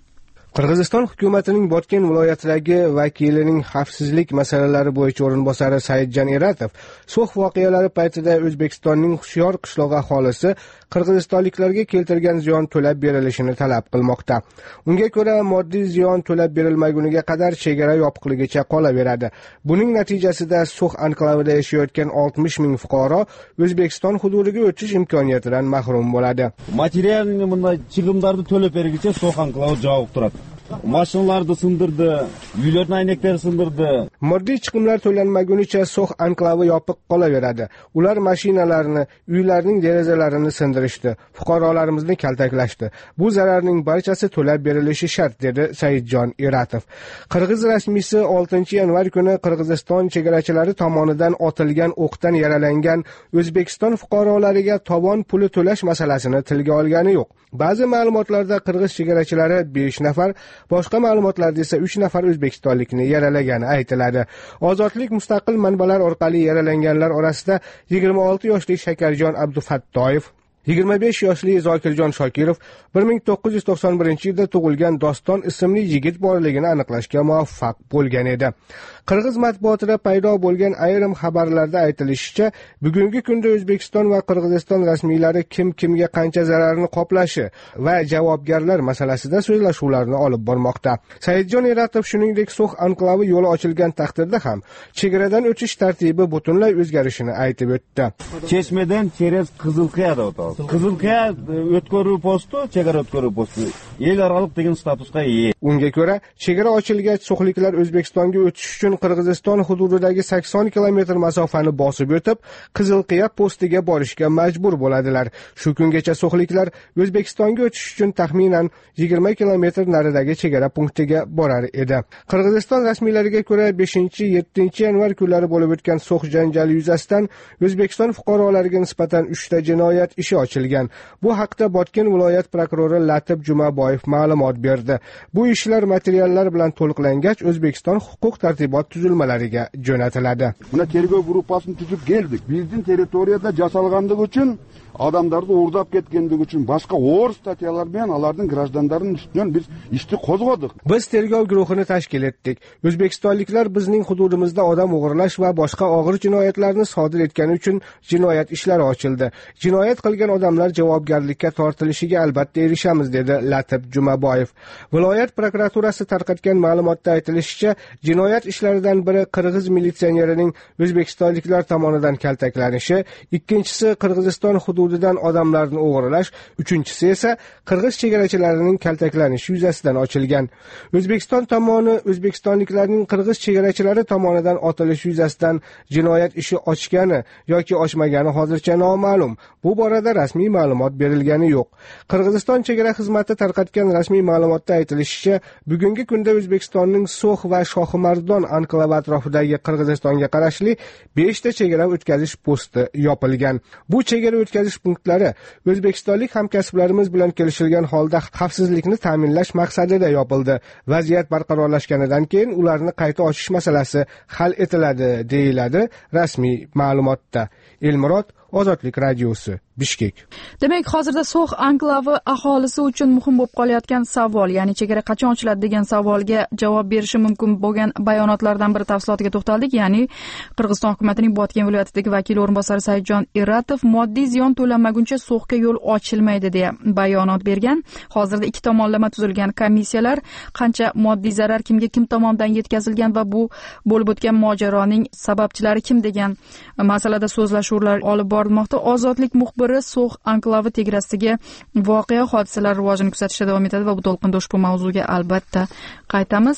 Qirg'iziston hukumatining Botken viloyatidagi vakilining xavfsizlik masalalari bo'yicha o'rinbosari Saidjon Eratov So'x voqealari paytida O'zbekistonning Hushyor qishlog'i aholisi qirg'izistonliklarga keltirgan ziyon to'lab berilishini talab qilmoqda. Unga ko'ra, moddiy ziyon to'lab berilmaguniga qadar chegara yopiqligicha qolaveradi. Buning natijasida So'x anklavida yashayotgan oltmish ming fuqaro O'zbekiston hududiga o'tish imkoniyatidan mahrum bo'ladi. Materialni bunday chiqimlarni to'lab berguncha So'x anklavi javob turadi. Mashinalarni sindirdi, uylarning aynaklari sindirdi. Moddiy chiqimlar to'lanmagunicha So'x anklavi yopiq qolaveradi. Ular mashinalarni, uylarning derazalarini sindirishdi, fuqarolarimizni kaltaklashdi. Bu zararning barchasi to'lab berilishi shart, dedi Saidjon Eratov. Qirg'iz rasmiysi oltinchi yanvar kuni Qirg'iziston chegarachilari tomonidan otilgan o'qdan yaralangan O'zbekiston fuqarolariga tovon puli to'lash masalasini tilga olgani yo'q. Ba'zi ma'lumotlarda qirg'iz chegarachilari besh nafar, boshqa ma'lumotlarda esa uch nafar o'zbekistonlikni yaralagani aytiladi. Ozodlik mustaqil manbalar orqali yaralanganlar orasida yigirma olti yoshli Shakarjon Abdufattoyev, yigirma besh yoshli Zokirjon Shokirov, bir ming to'qqiz yuz to'qson birinchi yilda tug'ilgan Doston ismli yigit borligini aniqlashga muvaffaq bo'lgan edi. Qirg'iz matbuotida paydo bo'lgan ayrim xabarlarda aytilishicha, bugungi kunda O'zbekiston va Qirg'iziston rasmiylari kim kimga qancha zararni qoplashi va javobgarlar masalasida so'zlashuvlarni olib bormoqda. Saidjon Eratov shuningdek So'x anklavi yo'li ochilgan taqdirda ham chegaradan o'tish tartibi butunlay o'zgarishini aytib o'tdi. Cheshmadan через Qizilqiyada o'tadi. Qizilqiya o'tkaruv posti, chegara o'tkaruv posti el oraliq degan statusga ega. Unga ko'ra, chegara ochilgach so'xliklar O'zbekistonga o'tish uchun Qirg'iziston hududidagi sakson kilometr masofani bosib o'tib, Qizilqiya postiga borishga majbur bo'ladilar. Shu kungacha so'xliklar O'zbekistonga o'tish uchun taxminan yigirma kilometr naridagi chegara punktiga borar edi. Qirg'iziston rasmiylariga ko'ra, beshinchi yettinchi yanvar kunlari bo'lib o'tgan So'x janjali yuzasidan O'zbekiston fuqarolariga nisbatan uchta jinoyat ishi ochilgan. Bu haqda Botken viloyat prokurori Latib Jumaboyev ma'lumot berdi. Bu ishlar materiallar bilan to'liqlangach O'zbekiston huquq tartibot tuzilmalariga jo'natiladi. Buna tergov guruhini tuzib keldik. Bizning territoriyada jasalganligi uchun, odamlarni o'rdab ketganligi uchun boshqa o'r statyalar bilan ularning grajdanlarining ustidan biz ishni qo'zg'adik. Biz tergov guruhini tashkil etdik. O'zbekistonliklar bizning hududimizda odam o'g'irlash va boshqa og'ir jinoyatlarni sodir etgani uchun jinoyat ishlari ochildi. Jinoyat qilgan odamlar javobgarlikka tortilishiga albatta erishamiz, dedi Latib Jumaboyev. Viloyat prokuraturasi tarqatgan ma'lumotda aytilishicha, jinoyat ishlaridan biri qirg'iz militsionerining o'zbekistonliklar tomonidan kaltaklanishi, ikkinchisi Qirg'iziston hududidan odamlarni o'g'irlash, uchinchisi esa qirg'iz chegarachilarining kaltaklanishi yuzasidan ochilgan. O'zbekiston tomoni o'zbekistonliklarning qirg'iz chegarachilari tomonidan otilishi yuzasidan jinoyat ishi ochgani yoki ochmagani hozircha noma'lum. Bu borada rasmiy ma'lumot berilgani yo'q. Qirg'iziston chegara xizmati tarqatgan rasmiy ma'lumotda aytilishicha, bugungi kunda O'zbekistonning So'x va Shohimardon anklavi atrofidagi Qirg'izistonga qarashli besh ta chegara o'tkazish posti yopilgan. Bu chegara o'tkazish punktlari o'zbekistonlik hamkasblarimiz bilan kelishilgan holda xavfsizlikni ta'minlash maqsadida yopildi. Vaziyat barqarorlashganidan keyin ularni qayta ochish masalasi hal etiladi, deyiladi rasmiy ma'lumotda. Elmurod, Ozodlik radiosi, Bishkek. Demak, hozirda So'x anklavi aholisi uchun muhim bo'lib qolayotgan savol, ya'ni chegara qachon ochiladi degan savolga javob berishi mumkin bo'lgan bayonotlardan biri tafsilotiga to'xtaldik, ya'ni Qirg'iziston hukumatining Botken viloyatidagi vakili o'rinbosari Saidjon Eratov moddiy ziyon to'lanmaguncha So'xga yo'l ochilmaydi deya bayonot bergan. Hozirda ikki tomonlama tuzilgan komissiyalar qancha moddiy zarar kimga kim tomonidan yetkazilgan va bu bo'lib o'tgan mojaroning sababchilari kim degan masalada so'zlashuvlar olib borilmoqda. Ozodlik muxbiri So'x anklavi tegarasidagi voqea hodisalar rivojini kuzatishda davom etadi va bu to'lqinda ushbu mavzuga albatta qaytamiz.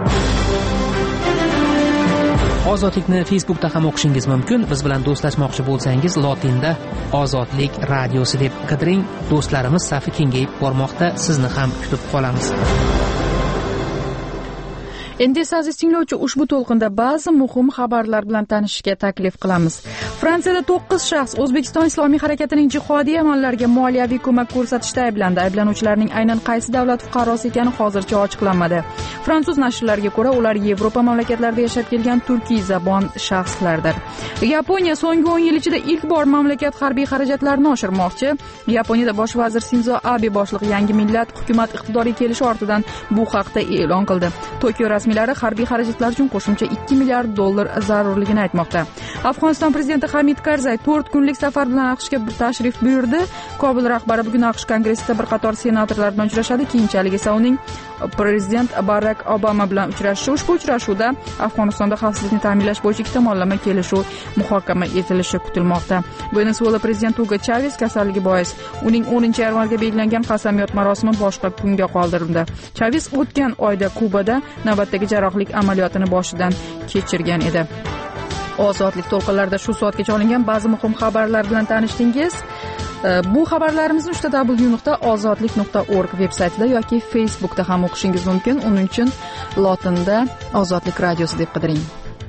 Ozodlikni Facebookda ham o'qishingiz mumkin. Biz bilan do'stlashmoqchi bo'lsangiz, lotinda Ozodlik radiosi deb qidiring. Do'stlarimiz safi kengayib bormoqda. Sizni ham kutib qolamiz. Endi esa aziz tinglovchi, ushbu to'lqinda ba'zi muhim xabarlar bilan tanishishga taklif qilamiz. Fransiyada to'qqiz shaxs O'zbekiston Islomiy harakatining jihodiy amallariga moliyaviy ko'mak ko'rsatishda ayblandi. Ayblanuvchilarning aynan qaysi davlat fuqarosi ekani hozircha ochiqlanmadi. Fransuz nashrlariga ko'ra, ular Yevropa mamlakatlarida yashab kelgan turkiy zabon shaxslardir. Yaponiya so'nggi o'n yil ichida ilk bor mamlakat harbiy xarajatlarini oshirmoqchi. Yaponiyada bosh vazir Sinzo Abe boshliq yangi millat hukumat iqtidoriga kelishi ortidan bu haqda e'lon qildi. Tokio rasmiylari harbiy xarajatlar uchun qo'shimcha ikki milliard dollar zarurligini aytmoqda. Afg'oniston prezidenti Hamid Karzay to'rt kunlik safar bilan AQShga tashrif buyurdi. Kobul rahbari bugun AQSh kongressida bir qator senatorlar bilan uchrashadi. Keyinchalik esa uning prezident Barak Obama bilan uchrashishi. Ushbu uchrashuvda Afg'onistonda xavfsizlikni ta'minlash bo'yicha ikki tomonlama kelishuv muhokama etilishi kutilmoqda. Venesuela prezidenti Hugo Chavez kasalligi bois uning o'ninchi yanvarga belgilangan qasamyod marosimi boshqa kunga qoldirildi. Chavez o'tgan oyda Kubada navbatdagi jarrohlik amaliyotini boshidan kechirgan edi. Ozodlik to'lqinlarida shu soatgacha olingan ba'zi muhim xabarlar bilan tanishdingiz. Bu xabarlarimizni w w nuqta ozodlik nuqta org veb-saytida yoki Facebookda ham o'qishingiz mumkin. Uning uchun lotinda Ozodlik radiosi deb qidiring.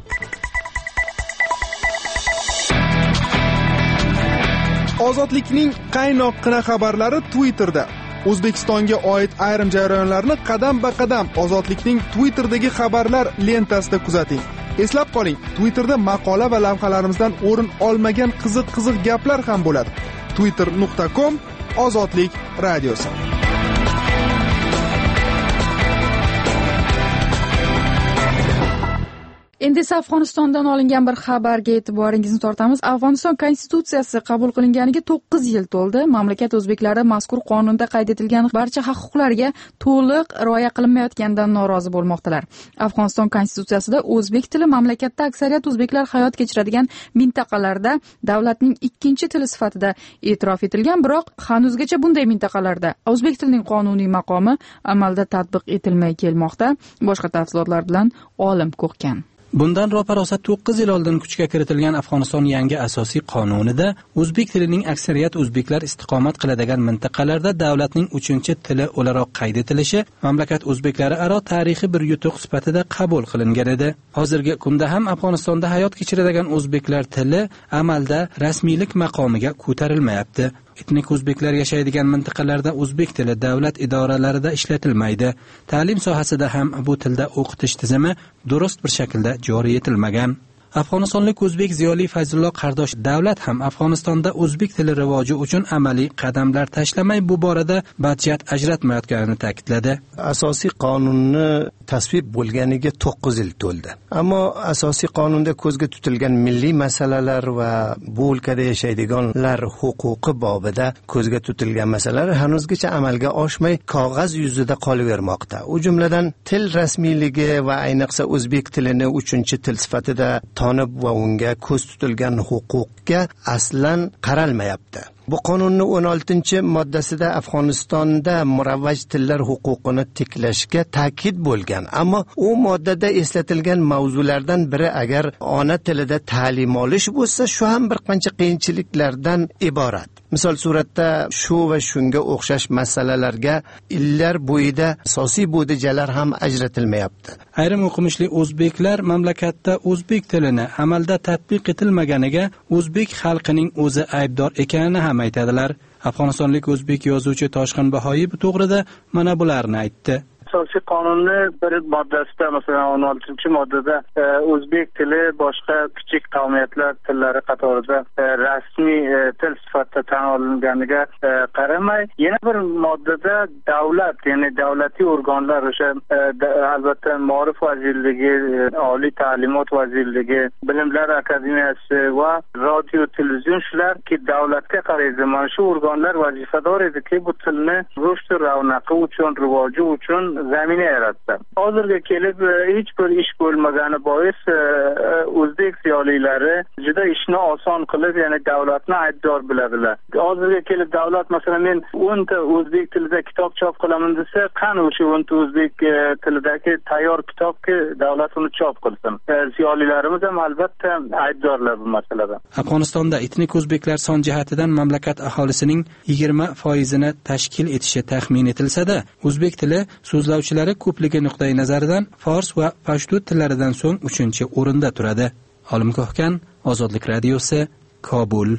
Ozodlikning qaynoqqina xabarlari Twitterda. O'zbekistonga oid ayrim jarayonlarni qadam-ba-qadam Ozodlikning Twitterdagi xabarlar lentasida kuzating. Eslab qoling, Twitterda maqola va lavhalarimizdan o'rin olmagan qiziq-qiziq gaplar ham bo'ladi. twitter nuqta com Ozodlik radiosi. Endi esa Afg'onistondan olingan bir xabarga e'tiboringizni tortamiz. Afg'oniston konstitutsiyasi qabul qilinganiga to'qqiz yil to'ldi. Mamlakat o'zbeklari mazkur qonunda qayd etilgan barcha haq-huquqlarga to'liq rioya qilinmayotganidan norozi bo'lmoqdalar. Afg'oniston konstitutsiyasida o'zbek tili mamlakatda aksariyat o'zbeklar hayot kechiradigan mintaqalarda davlatning ikkinchi tili sifatida e'tirof etilgan, biroq hanuzgacha bunday mintaqalarda o'zbek tilining qonuniy maqomi amalda tatbiq etilmay kelmoqda. Boshqa tafsilotlar bilan Olim Ko'kkan. Bundan ro'parosa to'qqiz yil oldin kuchga kiritilgan Afg'oniston yangi asosiy qonunida o'zbek tilining aksariyat o'zbeklar istiqomat qiladigan mintaqalarda davlatning uchinchi tili o'laroq qayd etilishi mamlakat o'zbeklari aro tarixiy bir yutuq sifatida qabul qilingan edi. Hozirgi kunda ham Afg'onistonda hayot kechiradigan o'zbeklar tili amalda rasmiylik maqomiga ko'tarilmayapti. Etnik o'zbeklar yashaydigan mintaqalarda o'zbek tili davlat idoralarida ishlatilmaydi. Ta'lim sohasida ham bu tilda o'qitish tizimi durust bir shaklda joriy etilmagan. Afg'onistonlik o'zbek ziyoli Fayzullo Qardosh davlat ham Afg'onistonda o'zbek tili rivoji uchun amaliy qadamlar tashlamay bu borada budjet ajratmayotganini ta'kidladi. Asosiy qonunni tasvib bo'lganiga to'qqiz yil to'ldi. Ammo asosiy qonunda ko'zga tutilgan milliy masalalar va bu o'lkada yashaydiganlar huquqi bobida ko'zga tutilgan masalalar hanuzgacha amalga oshmay qog'oz yuzida qolavermoqda. U jumladan til rasmiyligi va ayniqsa o'zbek tilini uchinchi til sifatida tanib va unga ko'z tutilgan huquqqa aslan qaralmayapti. Bu qonunning o'n oltinchi moddasida Afg'onistonda muravvaj tillar huquqini tiklashga ta'kid bo'lgan, ammo u moddada eslatilgan mavzulardan biri agar ona tilida ta'lim olish bo'lsa, shu ham bir qancha qiyinchiliklardan iborat. Misol suratda shu va shunga o'xshash masalalarga illar bo'yida asosiy bo'dijalar ham ajratilmayapti. Ayrim o'qimishli o'zbeklar mamlakatda o'zbek tilini amalda tatbiq etilmaganiga o'zbek xalqining o'zi aybdor ekanini ham aytadilar. Afg'onistonlik o'zbek yozuvchi Toshqin Bahoiy bu to'g'rida mana bularni aytdi. Asosiy qonunni bir moddasida, masalan o'n oltinchi moddada o'zbek tili boshqa kichik qavmiyatlar tillari qatorida rasmiy til sifatida tan olinganiga qaramay, yana bir moddada davlat, ya'ni davlatiy organlar, o'sha albatta Ma'rif vazirligi, oliy ta'limot vazirligi, bilimlar akademiyasi va radio televizion shularki davlatga qaraydi. Mana shu organlar vazifador ediki, bu tilni rusht ravnaqi uchun, rivoji uchun zamina yaratdi. Hozirga kelib hech bir ish bo'lmagani bois o'zbek ziyolilari juda ishni oson qilib, ya'ni davlatni aybdor biladilar. Hozirga kelib davlat masalan men o'nta o'zbek tilida kitob chop qilaman desa, qani o'sha o'nta o'zbek tilidagi tayyor kitobki davlat uni chop qilsin. Ziyolilarimiz ham albatta aybdorlar bu masalada. Afg'onistonda etnik o'zbeklar son jihatidan mamlakat aholisining yigirma foizini tashkil etishi taxmin etilsa-da, o'zbek tili so'zlar so'zlovchilari ko'pligi nuqtai nazaridan fors va pashtu tillaridan so'ng uchinchi o'rinda turadi. Olimgohkan, Ozodlik radiosi, Kobul.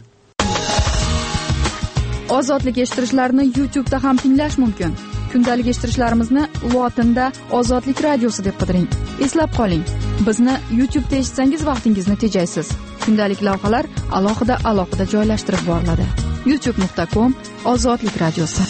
Ozodlik eshittirishlarini YouTube'da ham tinglash mumkin. Kundalik eshittirishlarimizni lotinda Ozodlik radiosi deb qidiring. Eslab qoling, bizni YouTube'da eshitsangiz vaqtingizni tejaysiz. Kundalik lavhalar alohida alohida joylashtirib boriladi. youtube nuqta com Ozodlik radiosi.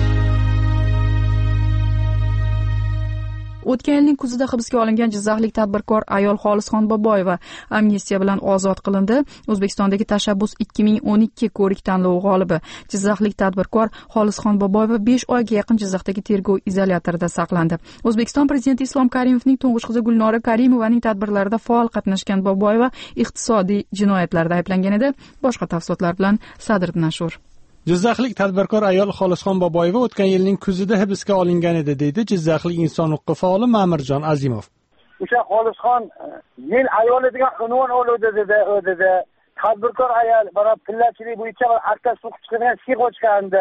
O'tgan yilning kuzida hibsga olingan jizzaxlik tadbirkor ayol Xolisxon Boboyeva amnistiya bilan ozod qilindi. O'zbekistondagi tashabbus ikki ming o'n ikki ko'rik tanlovi g'olibi jizzaxlik tadbirkor Xolisxon Boboyeva besh oyga yaqin Jizzaxdagi tergov izolyatorida saqlandi. O'zbekiston prezidenti Islom Karimovning to'ng'ich qizi Gulnora Karimovaning tadbirlarida faol qatnashgan Boboyeva iqtisodiy jinoyatlarda ayblangan edi. Boshqa tafsilotlar bilan Sadriddin Ashur. Jizzaxlik tadbirkor ayol Xolisxon Boboyeva o'tgan yilning kuzida hibsga olingan edi, deydi Jizzaxlik inson huquqi faoli Ma'mirjon Azimov. O'sha Xolisxon yil ayoli degan unvon oldi dedi, dedi. Tadbirkor ayol, mana pillachilik bo'yicha akka suq chiqargan siq ochganda,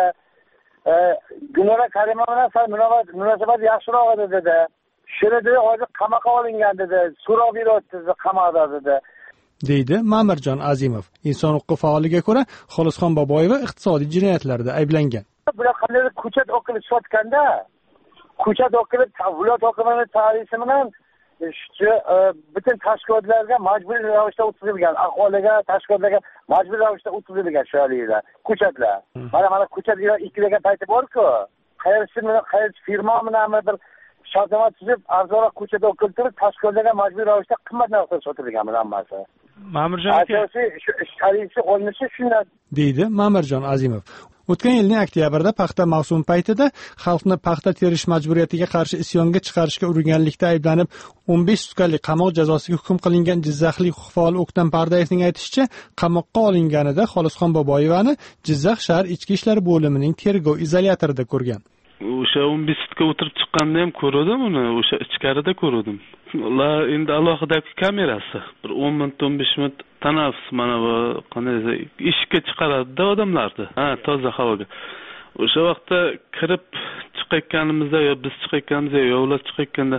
Gulnora Karimova bilan munosabat yaxshiroq edi dedi. Shuni dedi, hozir qamoqqa olingan dedi, so'roq beribdi qamoqda dedi. deydi Ma'mirjon Azimov. Inson huquqi faoliga ko'ra, Xolisxon Boboyeva iqtisodiy jinoyatlarda ayblangan. Bular qanday ko'chat o'qilib sotganda, ko'chat o'qilib viloyat hokimining tarifi bilan shu butun tashkilotlarga majburiy ravishda o'tkazilgan, aholiga, tashkilotlarga majburiy ravishda o'tkazilgan shu yerlar, ko'chatlar. Mana mana ko'chat ikki degan payti bor-ku. Qayersi bilan qayersi firma bilan bir shartnoma tuzib, arzonroq ko'chada o'qiltirib, tashkilotlarga majburiy ravishda qimmat narxda sotilgan hammasi. Ma'mirjon aka, sharisi olinishi shundan, deydi Ma'mirjon Azimov. O'tgan yilning oktyabrda paxta mavsumi paytida xalqni paxta terish majburiyatiga qarshi isyonga chiqarishga uringanlikda ayblanib o'n besh sutkalik qamoq jazosiga hukm qilingan Jizzaxlik huquq faoli O'ktam Pardayevning aytishicha, qamoqqa olinganida Xolisxon Boboyevani Jizzax shahar ichki ishlar bo'limining tergov izolyatorida ko'rgan. O'sha o'n besh sutka o'tirib chiqqanda ham ko'rdim uni, o'sha ichkarida ko'rdim. Ular endi alohida kamerasi bir o'n minut o'n besh minut tanaffus mana bu qanday ishga chiqaradi-da odamlarni. Ha, toza havoga. O'sha vaqtda kirib chiqayotganimizda yo biz chiqayotganimizda yo ular chiqayotganda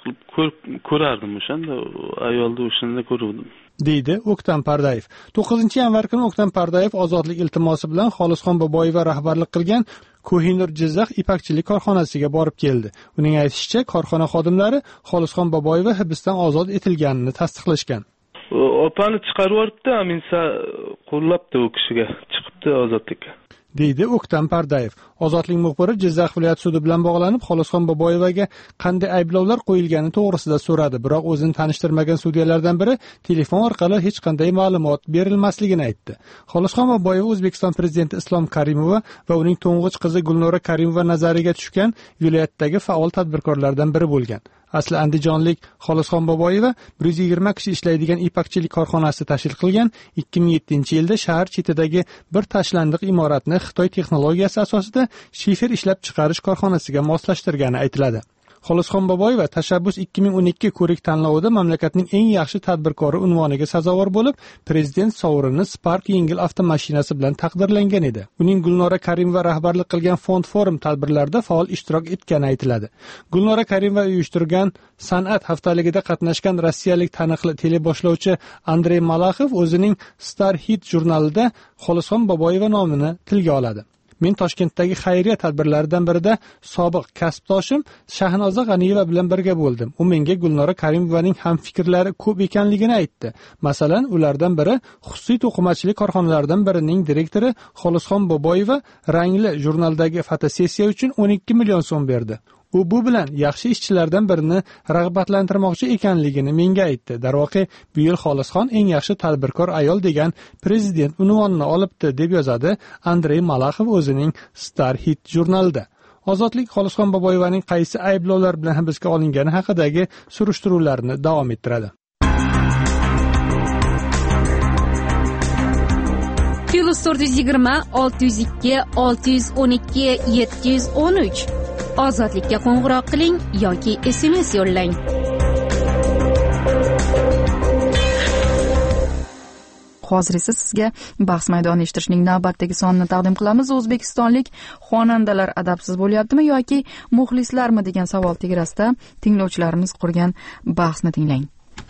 ko'rardim o'shanda ayolni o'shanda ko'rdim. deydi O'ktam Pardayev. to'qqizinchi yanvar kuni O'ktam Pardayev ozodlik iltimosi bilan Xolisxon Boboyeva rahbarlik qilgan Ko'hinur Jizzax ipakchilik korxonasiga borib keldi. Uning aytishicha, korxona xodimlari Xolisxon Boboyeva hibsdan ozod etilganini tasdiqlashgan. Opani chiqarib yuboribdi, Aminsa qo'llabdi u kishiga, chiqibdi ozodlikka, deydi O'ktam Pardayev. Ozodlik muxbiri Jizzax viloyat sudi bilan bog'lanib, Xolisxon Boboyevaga qanday ayblovlar qo'yilgani to'g'risida so'radi. Biroq o'zini tanishtirmagan sudyalardan biri telefon orqali hech qanday ma'lumot berilmasligini aytdi. Xolisxon Boboyeva O'zbekiston prezidenti Islom Karimova va uning to'ng'ich qizi Gulnora Karimova nazariga tushgan viloyatdagi faol tadbirkorlardan biri bo'lgan. Asli andijonlik Xolisxon Boboyeva bir yuz yigirma kishi ishlaydigan ipakchilik korxonasi tashkil qilgan. ikki ming yettinchi yilda shahar chetidagi bir tashlandiq imoratni Xitoy texnologiyasi asosida shifer ishlab chiqarish korxonasiga moslashtirgani aytiladi. Xolisxon Boboyeva tashabbus ikki ming o'n ikki ko'rik tanlovida mamlakatning eng yaxshi tadbirkori unvoniga sazovor bo'lib, prezident sovrini Spark yengil avtomashinasi bilan taqdirlangan edi. Uning Gulnora Karimova rahbarlik qilgan fond forum tadbirlarida faol ishtirok etgani aytiladi. Gulnora Karimova uyushtirgan san'at haftaligida qatnashgan rossiyalik taniqli teleboshlovchi Andrey Malaxov o'zining Star Hit jurnalida Xolisxon Boboyeva nomini tilga oladi. Men Toshkentdagi xayriya tadbirlaridan birida sobiq kasbdoshim Shahnoza G'aniyeva bilan birga bo'ldim. U menga Gulnora Karimovaning hamfikrlari ko'p ekanligini aytdi. Masalan, ulardan biri xususiy to'qimachilik korxonalaridan birining direktori Xolisxon Boboyeva Rangli jurnaldagi fotosessiya uchun o'n ikki million so'm berdi. U bu bilan yaxshi ishchilardan birini rag'batlantirmoqchi ekanligini menga aytdi. Darvoqe, bu yil Xolisxon eng yaxshi tadbirkor ayol degan prezident unvonini olibdi, deb yozadi Andrey Malaxov o'zining Star Hit jurnalida. Ozodlik Xolisxon Boboyevaning qaysi ayblovlar bilan hibsga olingani haqidagi surishtiruvlarni davom ettiradi. Plus to'rt yuz yigirma olti yuz ikki olti yuz o'n ikki yetti yuz o'n uch Ozodlikka qo'ng'iroq qiling yoki S M S yo'llang. hozir esa sizga bahs maydoni eshittirishning navbatdagi sonini taqdim qilamiz. O'zbekistonlik xonandalar adabsiz bo'lyaptimi yoki muxlislarmi degan savol tegrasida tinglovchilarimiz qurgan bahsni tinglang.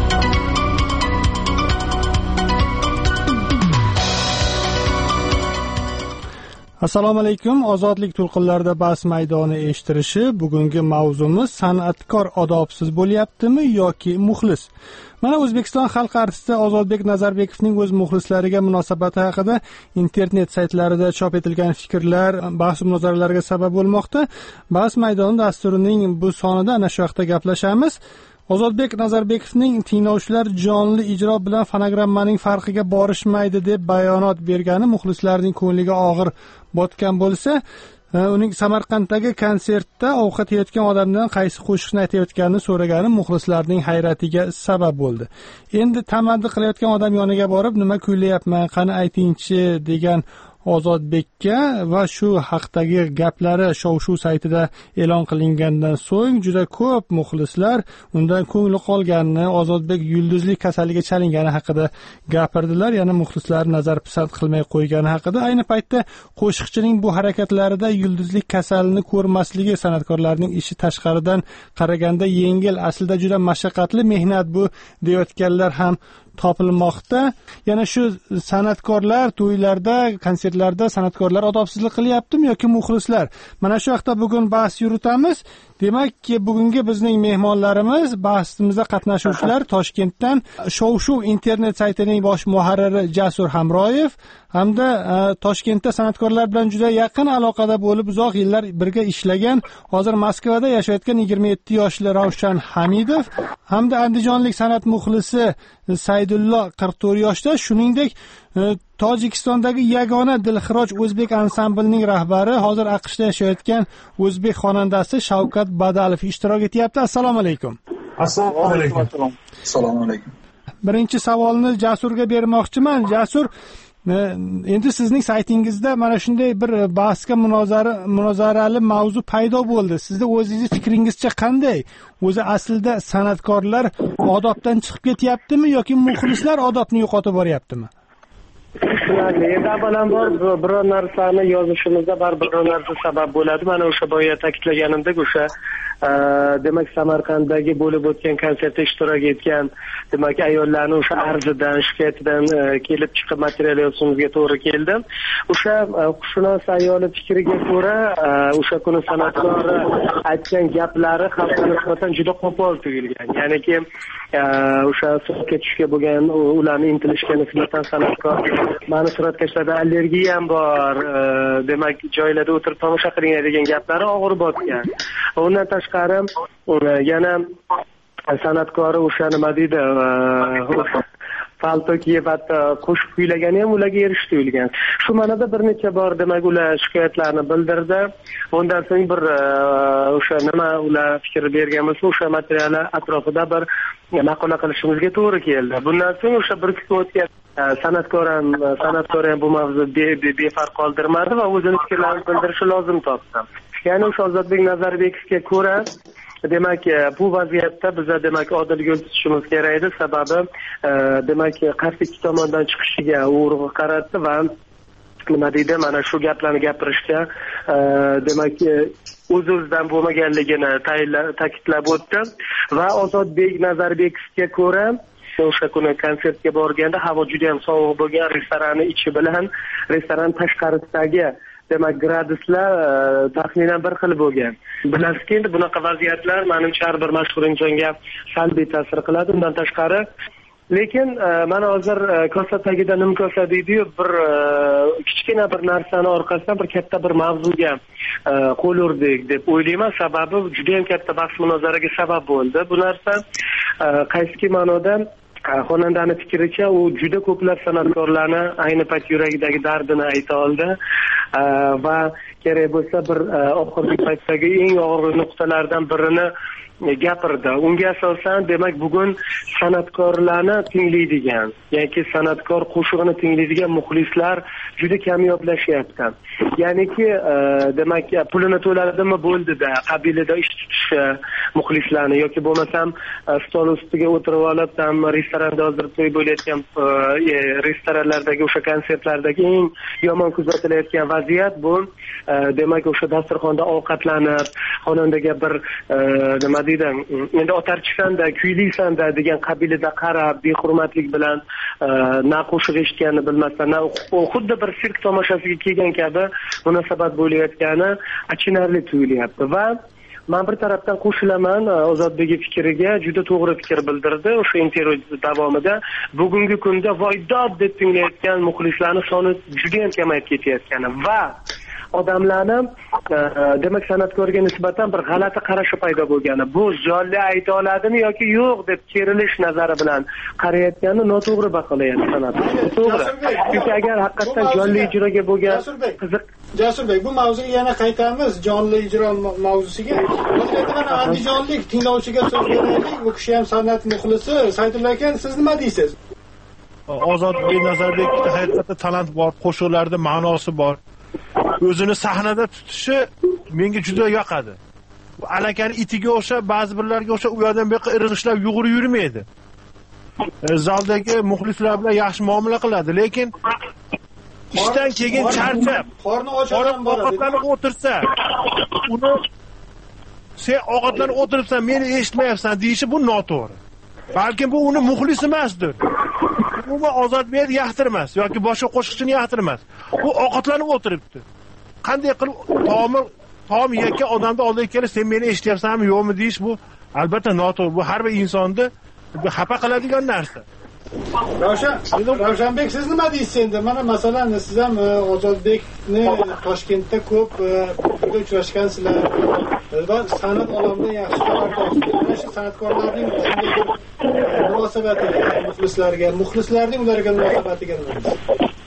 Assalomu alaykum. Ozodlik to'lqinlarida bahs maydoni eshittirishi. Bugungi mavzumiz san'atkor odobsiz bo'lyaptimi yoki muxlis. Mana O'zbekiston xalq artisti Ozodbek Nazarbekovning o'z muxlislariga munosabati haqida internet saytlarida chop etilgan fikrlar bahs munozaralarga sabab bo'lmoqda. Bahs maydoni dasturining bu sonida ana shu haqda gaplashamiz. Ozodbek Nazarbekovning tinglovchilar jonli ijro bilan fonogrammaning farqiga borishmaydi deb bayonot bergani muxlislarning ko'ngliga og'ir botgan bo'lsa, uning Samarqanddagi konsertda ovqat yeyotgan odamdan qaysi qo'shiqni aytayotganini so'ragani muxlislarning hayratiga sabab bo'ldi. Endi tamaddi qilayotgan odam yoniga borib, nima kuylayapman, qani aytingchi degan Ozodbekka va shu haqdagi gaplari shov-shuv saytida e'lon qilingandan so'ng juda ko'p muxlislar undan ko'ngli qolganini, Ozodbek yulduzlik kasaliga chalingani haqida gapirdilar. Yana muxlislar nazar pisand qilmay qo'ygani haqida. Ayni paytda qo'shiqchining bu harakatlarida yulduzlik kasalini ko'rmasligi san'atkorlarning ishi tashqaridan qaraganda yengil, aslida juda mashaqqatli mehnat bu deyotganlar ham topilmoqda. Yana shu san'atkorlar to'ylarda, konsertlarda san'atkorlar odobsizlik qilyaptimi yoki muxlislar? Mana shu haqda bugun bahs yuritamiz. Demakki, bugungi bizning mehmonlarimiz, bahsimizda qatnashuvchilar Toshkentdan Shov-shuv internet saytining bosh muharriri Jasur Hamroyev hamda Toshkentda san'atkorlar bilan juda yaqin aloqada bo'lib, uzoq yillar birga ishlagan, hozir Moskvada yashayotgan yigirma yetti yoshli Ravshan Hamidov hamda andijonlik san'at muxlisi Saydullo qirq to'rt yoshda, shuningdek Tojikistondagi yagona Dilxiroj o'zbek ansamblining rahbari, hozir AQShda yashayotgan o'zbek xonandasi Shavkat Badalov ishtirok etyapti. Assalomu alaykum. Assalomu alaykum. Assalomu alaykum. Birinchi savolni Jasurga bermoqchiman. Jasur, endi sizning saytingizda mana shunday bir bahsga munozara munozarali mavzu paydo bo'ldi. Sizda o'zingiz fikringizcha qanday? O'zi aslida san'atkorlar odobdan chiqib ketyaptimi yoki muxlislar odobni yo'qotib boryaptimi? Tushunarli. Endi avvalambor biror narsani yozishimizda baribir biror narsa sabab bo'ladi. Mana o'sha boya ta'kidlaganimdek, o'sha demak Samarqanddagi bo'lib o'tgan konsertda ishtirok etgan demak ayollarni o'sha arzidan, shikoyatidan kelib chiqib material yozishimizga to'g'ri keldi. O'sha huquqshunos ayoli fikriga ko'ra, o'sha kuni san'atkori aytgan gaplari xalqqa nisbatan juda qo'pol tuyulgan. Ya'niki o'sha suratga tushishga bo'lgan ularning intilishga nisbatan san'atkor mani suratkashlarda allergiyam bor, demak joylarda o'tirib tomosha qilinglar degan gaplari og'ir botgan. Undan tashqari yana san'atkori o'sha nima deydi, palto kiyib hatto qo'shiq kuylagani ham ularga erish tuyulgan. Shu ma'noda bir necha bor demak ular shikoyatlarni bildirdi. Undan so'ng bir o'sha nima ular fikr bergan bo'lsa, o'sha materiallar atrofida bir maqola qilishimizga to'g'ri keldi. Bundan so'ng o'sha bir kun o'tgan san'atkor ham san'atkor ham bu mavzuda befarq qoldirmadi va o'zini fikrlarini bildirishi lozim topdi. Ya'ni o'sha Ozodbek Nazarbekovga ko'ra, demak bu vaziyatda biz demak odil yo'l tutishimiz kerak edi. Sababi demak qarshi ikki tomondan chiqishiga urg'u qaratdi va nima deydi, mana shu gaplarni gapirishga demak o'z-o'zidan bo'lmaganligini ta'kidlab o'tdi va Ozodbek Nazarbekovga ko'ra o'sha kuni konsertga borganda havo juda ham sovuq bo'lgan, restoranni ichi bilan restoran tashqarisidagi demak graduslar taxminan bir xil bo'lgan. Bilasizki, endi bunaqa vaziyatlar menimcha har bir mashhur insonga salbiy ta'sir qiladi. Undan tashqari lekin mana hozir kosa tagida nim kosa deydi-yu, bir kichkina bir narsani orqasidan bir katta bir mavzuga qo'l urdik deb o'ylayman. Sababi juda ham katta bahs munozaraga sabab bo'ldi. Bu narsa qaysi ma'noda xonandani fikricha u juda ko'plab san'atkorlarni ayni payt yuragidagi dardini ayta oldi va kerak bo'lsa bir oxirgi paytdagi eng og'ir nuqtalardan birini gapirdi. Unga asosan demak bugun san'atkorlarni tinglaydigan yoki san'atkor qo'shig'ini tinglaydigan muxlislar juda kamyoblashyapti. Ya'niki demak pulini to'ladimi bo'ldida qabilida ish tutishi muxlislarni yoki bo'lmasam stol ustiga o'tirib olib tam restoranda hozir to'y bo'layotgan restoranlardagi o'sha konsertlardagi eng yomon kuzatilayotgan vaziyat bu demak o'sha dasturxonda ovqatlanib xonandaga bir nima deydi endi otarchisan-da kuylisan-da degan qabilida qarab behurmatlik bilan na qo'shiq eshitganini bilmasdan na xuddi bir sirk tomoshasiga kelgan kabi munosabat bo'layotgani achinarli tuyulyapti. Va men bir tarafdan qo'shilaman Ozodbekning fikriga, juda to'g'ri fikr bildirdi. O'sha intervyu davomida bugungi kunda voydod deb tinglayotgan muxlislarning soni juda ham kamayib ketayotgani va odamlarni demak san'atkorga nisbatan bir g'alati qarashi paydo bo'lgani, bu jonli ayta oladimi yoki yo'q deb kerilish nazari bilan qarayotganini noto'g'ri baholayapti san'atkor. To'g'ri. Chunki agar haqiqatdan jonli ijroga bo'lgan qiziq Jasurbek, bu mavzuga yana qaytamiz, jonli ijro mavzusiga. O'zbekiston andijonlik tinglovchiga so'z beraylik. Bu kishi ham san'at muxlisi. Saydulla aka, siz nima deysiz? Ozodbek Nazarbekda haqiqatda talant bor, qo'shiqlarda ma'nosi bor. O'zini sahnada tutishi menga juda yoqadi. Alakani itiga o'xshab, ba'zi birlarga o'xshab u yerdan bu yoqqa irg'ishlab yugurib yurmaydi. Zaldagi muxlislar bilan yaxshi muomala qiladi, lekin ishdan keyin charchab, qorni ochgan ovqatlanib o'tirsa, uni sen ovqatlanib o'tiribsan, meni eshitmayapsan deyishi bu noto'g'ri. Balkim bu uni muxlis emasdir. Umuman Ozodbekni yoqtirmas yoki boshqa qo'shiqchini yoqtirmas. U ovqatlanib o'tiribdi. Qanday qilib taomil taom yeyotgan odamni oldiga kelib, sen meni eshityapsanmi, yo'qmi deyish bu albatta noto'g'ri. Bu har bir insonni xafa qiladigan narsa. Ravshan, Ravshanbek, siz nima deysiz endi? Mana masalan, siz ham Ozodbekni Toshkentda ko'p uchrashgansizlar va san'at olamida yaxshi xabardorsiz. Mana shu san'atkorlarning munosabatiga, muxlislarga, muxlislarning ularga munosabatiga nima deysiz?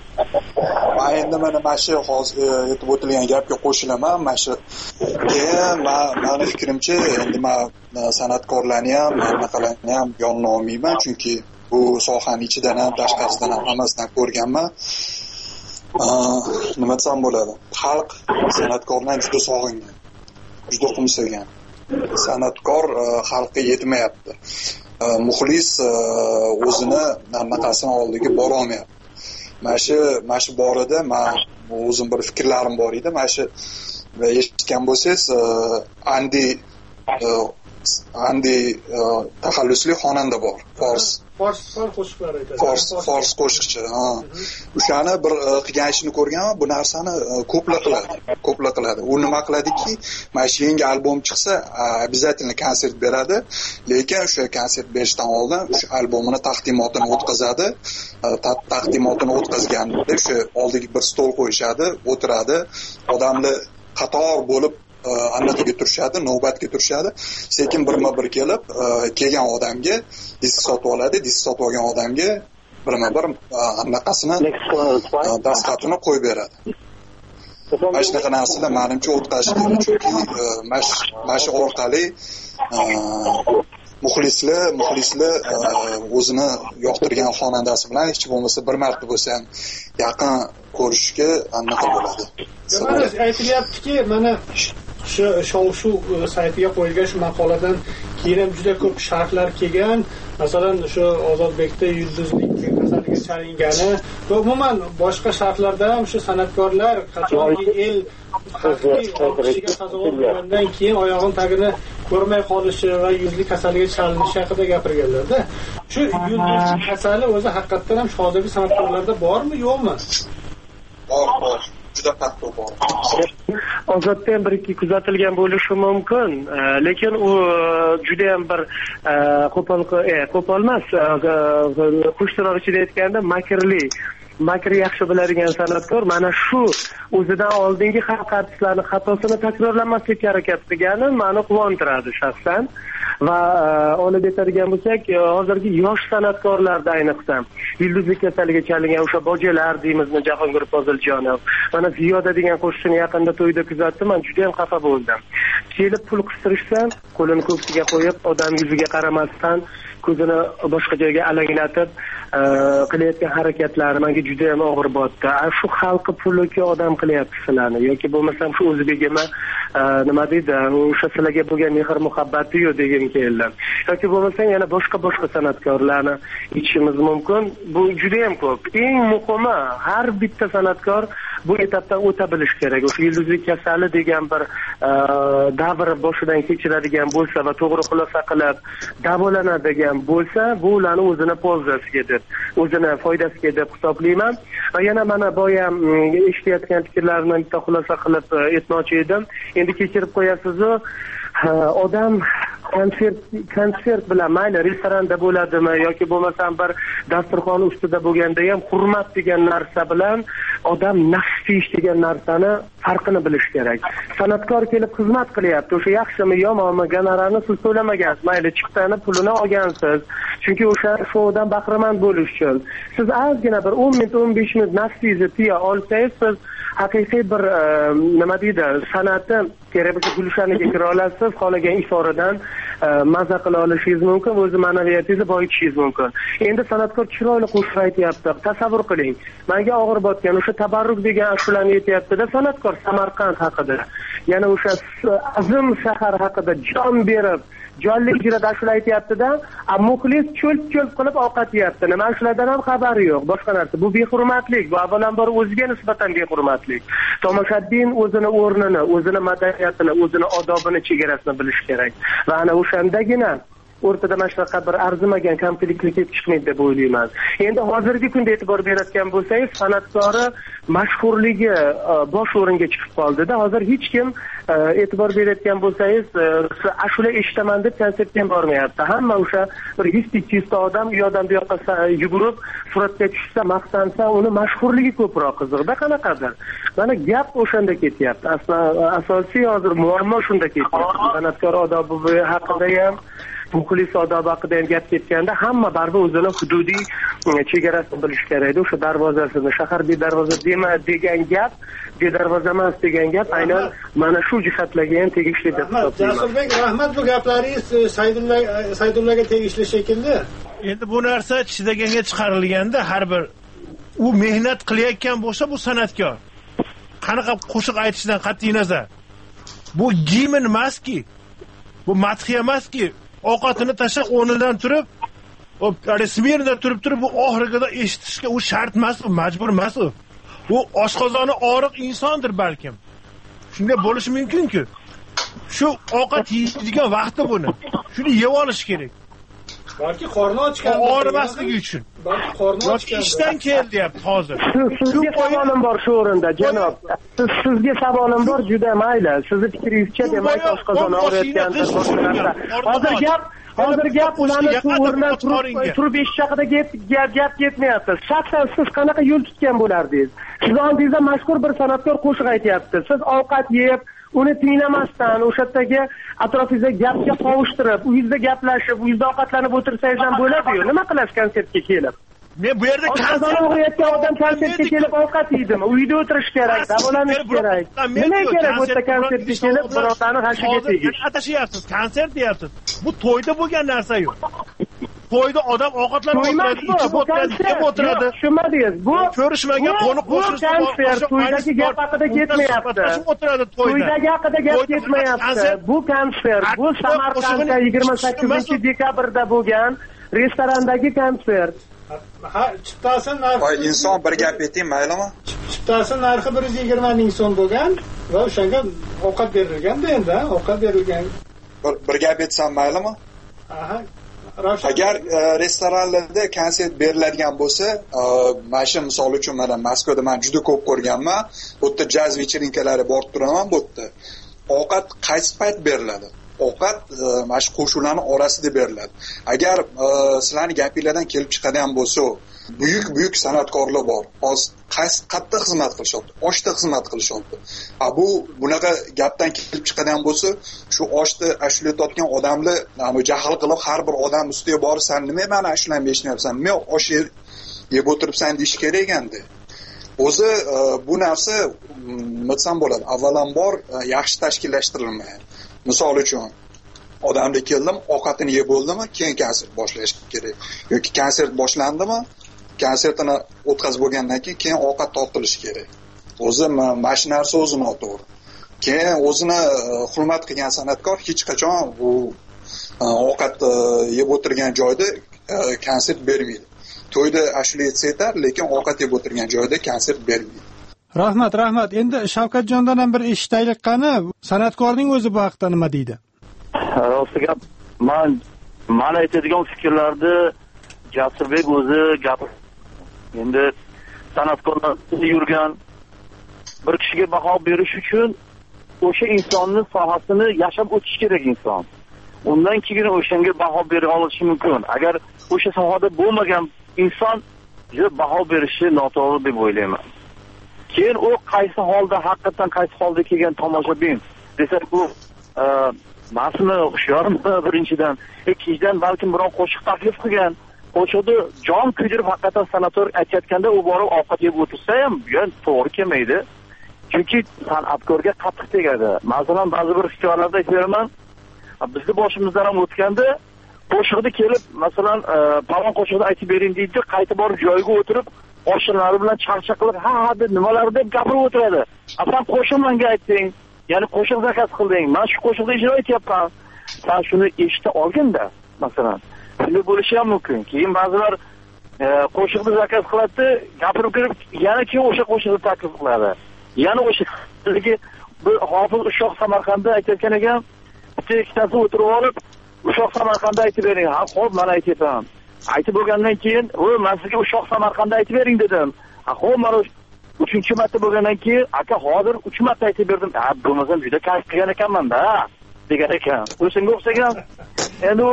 Men endi mana mana shu hozir aytib o'tilgan gapga qo'shilaman. Mana shu keyin meni fikrimcha, endi men san'atkorlarni ham, anaqalarni ham yonma olmayman, chunki bu sohaning ichidan ham tashqarisidan ham hammasidan ko'rganman. Nima desam bo'ladi? Xalq san'atkorlarni juda sog'ingan, juda qo'msagan. San'atkor xalqqa yetmayapti. Muxlis o'zini anaqasini oldiga bora olmayapti. Mana shu mana shu borada men o'zim bir fikrlarim bor edi. Mana shu eshitgan bo'lsangiz, Andi Andi taxallusli xonanda bor. Fors Fors qo'shiqlar aytadi. Fors Fors qo'shiqchi. Ha. O'shani bir qilgan ishini ko'rganman. Bu narsani ko'plar qiladi. Ko'plar qiladi. U nima qiladiki, mana shu yangi albom chiqsa, обязательно konsert beradi. Lekin o'sha konsert berishdan oldin o'sha albomini taqdimotini o'tkazadi. Taqdimotini o'tkazganda o'sha oldiga bir stol qo'yishadi, o'tiradi. Odamlar qator bo'lib anaqaga turishadi, navbatga turishadi. Sekin birma-bir kelib, kelgan odamga disk sotib oladi, disk sotib olgan odamga birma-bir anaqasini dastxatini qo'yib beradi. Mana shunaqa narsalar menimcha o'tkazish kerak, chunki mana shu orqali muxlislar, muxlislar o'zini yoqtirgan xonandasi bilan hech bo'lmasa bir marta bo'lsa ham yaqin ko'rishga anaqa bo'ladi. Mana aytilyaptiki, mana shu shov-shu saytiga qo'yilgan shu maqoladan keyin ham juda ko'p sharhlar kelgan. Masalan, shu Ozodbekda yulduzlik kasaliga chalingani va umuman boshqa sharhlarda ham shu san'atkorlar qachonki el xalqning olqishiga sazovor bo'lgandan keyin oyog'in tagini ko'rmay qolishi va yulduzlik kasaliga chalinishi haqida gapirganlarda, shu yulduzlik kasali o'zi haqiqatdan ham hozirgi san'atkorlarda bormi, yo'qmi? Bor, bor. Juda qattiq bor. Ozodda ham bir ikki kuzatilgan bo'lishi mumkin, lekin u juda ham bir qo'pol qo'pol emas, qushtiroq ichida aytganda makrli, makr yaxshi biladigan san'atkor mana shu o'zidan oldingi xalq artistlarining xatosini takrorlamaslikka harakat qilgani meni quvontiradi shaxsan. Va olib aytadigan bo'lsak, hozirgi yosh san'atkorlarda ayniqsa yulduzlik kasaliga chalingan o'sha bojalar deymizmi, Jahongir Poziljonov, mana Ziyoda degan qo'shiqchini yaqinda to'yda kuzatdim, men juda ham xafa bo'ldim. Kelib pul qistirishsa, qo'lini ko'ksiga qo'yib, odam yuziga qaramasdan ko'zini boshqa joyga alanglatib, qilayotgan harakatlari menga juda ham og'ir botdi. Shu xalqi puliga odam qilyapti sizlarni yoki bo'lmasam shu o'zbegima nima deydi, o'sha sizlarga bo'lgan mehr muhabbati-yu degim keldi. Yoki bo'lmasam yana boshqa boshqa san'atkorlarni ichishimiz mumkin. Bu juda ham ko'p. Eng muhimi, har bitta san'atkor bu etapdan o'ta bilish kerak. O'sha yulduzlik kasali degan bir davr boshidan kechiradigan bo'lsa va to'g'ri xulosa qilib davolanadigan bo'lsa, bu ularni o'zini polzasiga deb, o'zini foydasiga deb hisoblayman. Va yana mana boya eshitayotgan fikrlarimni bitta xulosa qilib aytmoqchi edim. Endi kechirib qo'yasiz-ku, odam konsert konsert bilan mayli restoranda bo'ladimi yoki bo'lmasam bir dasturxon ustida bo'lganda ham hurmat degan narsa bilan odam nafs degan narsani farqini bilish kerak. San'atkor kelib xizmat qilyapti. O'sha yaxshimi, yomonmi, gonorarni siz to'lamagansiz, mayli chiptani pulini olgansiz. Chunki o'sha shoudan bahramand bo'lish uchun. Siz ozgina bir o'n minut, o'n besh minut nafsingizni tiya olsangiz, siz haqiqiy bir nima deydi, san'atni kerak bo'lsa gulshaniga kira olasiz, xohlagan iforidan maza qila olishingiz mumkin, o'z ma'naviyatingizni boyitishingiz mumkin. Endi san'atkor chiroyli qo'shiq aytyapti. Tasavvur qiling. Menga og'ir botgan o'sha tabarruk degan ashulani aytyapti-da san'atkor Samarqand haqida. Yana o'sha azim shahar haqida jon berib jonli ijroda ashula aytyapti-da, muxlis cho'lp-cho'lp qilib ovqat yeyapti. Nima shulardan ham xabari yo'q. Boshqa narsa. Bu behurmatlik. Bu avvalambor o'ziga nisbatan behurmatlik. Tomoshabin o'zini o'rnini, o'zini madaniyatini, o'zini odobini, chegarasini bilish kerak. Va ana o'shandagina o'rtada mashraqa bir arzimagan kamchiliklik kelib chiqmaydi deb o'ylayman. Endi hozirgi kunda e'tibor berayotgan bo'lsangiz, san'atkori mashhurligi bosh o'ringa chiqib qoldi-da. Hozir hech kim e'tibor berayotgan bo'lsangiz, ashula eshitaman deb konsertga ham bormayapti. Hamma o'sha bir yuz ikki yuz ta odam u yoqdan bu yoqqa yugurib, suratga tushsa, maqtansa, uni mashhurligi ko'proq qiziqda qanaqadir. Mana gap o'shanda ketyapti. Aslida asosiy hozir muammo shunda ketyapti. San'atkor odobi haqida ham muxlis odobi haqida ham gap ketganda hamma baribir o'zini hududiy chegarasini bilish kerak. O'sha darvozasini, shahar bedarvoza dema degan gap, bedarvoza emas degan gap aynan mana shu jihatlarga ham tegishli deb hisoblayman. Jasurbek, rahmat, bu gaplaringiz Saydulla Saydullaga tegishli shekilli. Endi bu narsa chidaganga chiqarilganda har bir u mehnat qilayotgan bo'lsa, bu san'atkor. Qanaqa qo'shiq aytishidan qat'iy nazar. Bu gimn emaski, bu madhiya emaski. Ovqatini tashlab o'rnidan turib, o smirda turib turib bu oxirida eshitishga u shart emas, u majbur emas u. U oshqozoni og'riq insondir balkim. Shunday bo'lishi mumkin-ku. Shu ovqat yeydigan vaqti buni. Shuni yeb olish kerak. Balki qorni ochgan, og'rimasligi uchun. Balki qorni ochgan. Ishdan keldi deyapti hozir. Sizga savolim bor shu o'rinda, janob. Siz sizga savolim bor, juda mayli. Sizni fikringizcha demak oshqozoni og'riyotgandir, boshqa narsa. Hozir gap Hozir gap ularni o'rnidan turib turib eshitishaqida gap gap ketmayapti. Shaxsan siz qanaqa yo'l tutgan bo'lardingiz? Siz oldingizda mashhur bir san'atkor qo'shiq aytyapti. Siz ovqat yeb, uni tinglamasdan o'sha yerdagi atrofingizda gapga qovushtirib, uyingizda gaplashib, uyingizda ovqatlanib o'tirsangiz ham bo'ladi-yu. Nima qilasiz konsertga kelib? Men bu yerda konsert o'g'rayotgan odam konsertga kelib ovqat yeydimi? Uyda o'tirish kerak, davolanish kerak. Nima kerak bu yerda konsertga kelib birovlarni hashiga tegish? Atashyapsiz, konsert deyapsiz. Bu to'yda bo'lgan narsa-yu. To'yda odam ovqatlanib o'tiradi, ichib o'tiradi, yeb o'tiradi. Tushunmadingiz? Bu ko'rishmagan qo'ni qo'shnilar konsert, to'ydagi gap haqida ketmayapti. O'tiradi to'yda. To'ydagi haqida gap ketmayapti. Bu konsert, bu Samarqandda yigirma sakkizinchi dekabrda bo'lgan restorandagi konsert. Ha, chiptasi narxi. Voy, inson bir gap ayting, maylimi? Chiptasi narxi bir yuz yigirma ming so'm bo'lgan va o'shanga ovqat berilganda endi, ovqat berilgan. Bir, bir gap aytsam maylimi? Aha. Agar e, restoranlarda konsert beriladigan bo'lsa, e, mana shu misol uchun mana Moskvada men juda ko'p ko'rganman. Bu yerda jaz vecherinkalari borib turaman bu yerda. Ovqat qaysi payt beriladi? Ovqat mana shu qo'shularning orasida beriladi. Agar e, sizlarning gapinglardan kelib chiqadigan bo'lsa, buyuk buyuk san'atkorlar bor. Hozir qaysi qayerda xizmat qilishyapti? Oshda xizmat qilishyapti. A bu bunaqa gapdan kelib chiqadigan bo'lsa, shu oshda ashula totgan odamlar, ana jahl qilib har bir odam ustiga borib, "Sen nima meni ashulamni eshitmayapsan? Nima osh yeb o'tiribsan?" deyish kerak endi. O'zi e, bu narsa nima desam bo'ladi? Avvalambor e, yaxshi tashkillashtirilmagan. Misol uchun odamga keldim, ovqatini yeb bo'ldimi, keyin konsert boshlash kerak. Yoki konsert boshlandimi, konsertini o'tkazib bo'lgandan keyin keyin ovqat tortilishi kerak. O'zi mana shu narsa o'zi noto'g'ri. Keyin o'zini hurmat qilgan san'atkor hech qachon bu ovqat yeb o'tirgan joyda konsert bermaydi. To'yda ashula aytsa aytar, lekin ovqat yeb o'tirgan joyda konsert bermaydi. Rahmat, rahmat. Endi Shavkatjondan ham bir eshitaylik qani, san'atkorning o'zi bu haqda nima deydi? Rosti gap, men men aytadigan fikrlarni Jasurbek o'zi gapir. Endi san'atkorlar yurgan bir kishiga baho berish uchun o'sha insonning sohasini yashab o'tish kerak inson. Undan keyin o'shanga baho bera olishi mumkin. Agar o'sha sohada bo'lmagan inson baho berishi noto'g'ri deb o'ylayman. Keyin u qaysi holda, haqiqatan qaysi holda kelgan tomoshabin desak, bu mas'ulni hushyormi birinchidan, ikkinchidan balkim biror qo'shiq taklif qilgan, qo'shiqni jon kuydirib haqiqatan san'ator aytayotganda u borib ovqat yeb o'tirsa ham, bu to'g'ri kelmaydi. Chunki san'atkorga qattiq tegadi. Masalan, ba'zi bir hikoyalarda aytaman, bizni boshimizdan ham o'tganda qo'shiqni kelib, masalan, palon qo'shiqni aytib bering deydi, qaytib borib joyiga o'tirib, oshnalari bilan charcha qilib, ha ha deb nimalar deb gapirib o'tiradi. Afan qo'shiq menga ayting, ya'ni qo'shiq zakaz qilding. Men shu qo'shiqni ijro etyapman. Sen shuni eshita olganda, masalan, shunday bo'lishi ham mumkin. Keyin ba'zilar qo'shiqni zakaz qiladi, gapirib kirib, yana keyin o'sha qo'shiqni taklif qiladi. Yana o'sha sizga bir Hofiz Ushoq Samarqandda aytgan ekan, bitta ikkitasi o'tirib olib, Ushoq Samarqandda aytib bering. Ha, xo'p, men aytaman. Aytib bo'lgandan keyin, "O, men sizga Ushoq Samarqandda aytib bering" dedim. Ha, xo'p, men uchinchi marta bo'lgandan keyin, "Aka, hozir uch marta aytib berdim." Ha, bo'lmasam juda kayf qilgan ekanman-da, degan ekan. O'shanga o'xshagan. Endi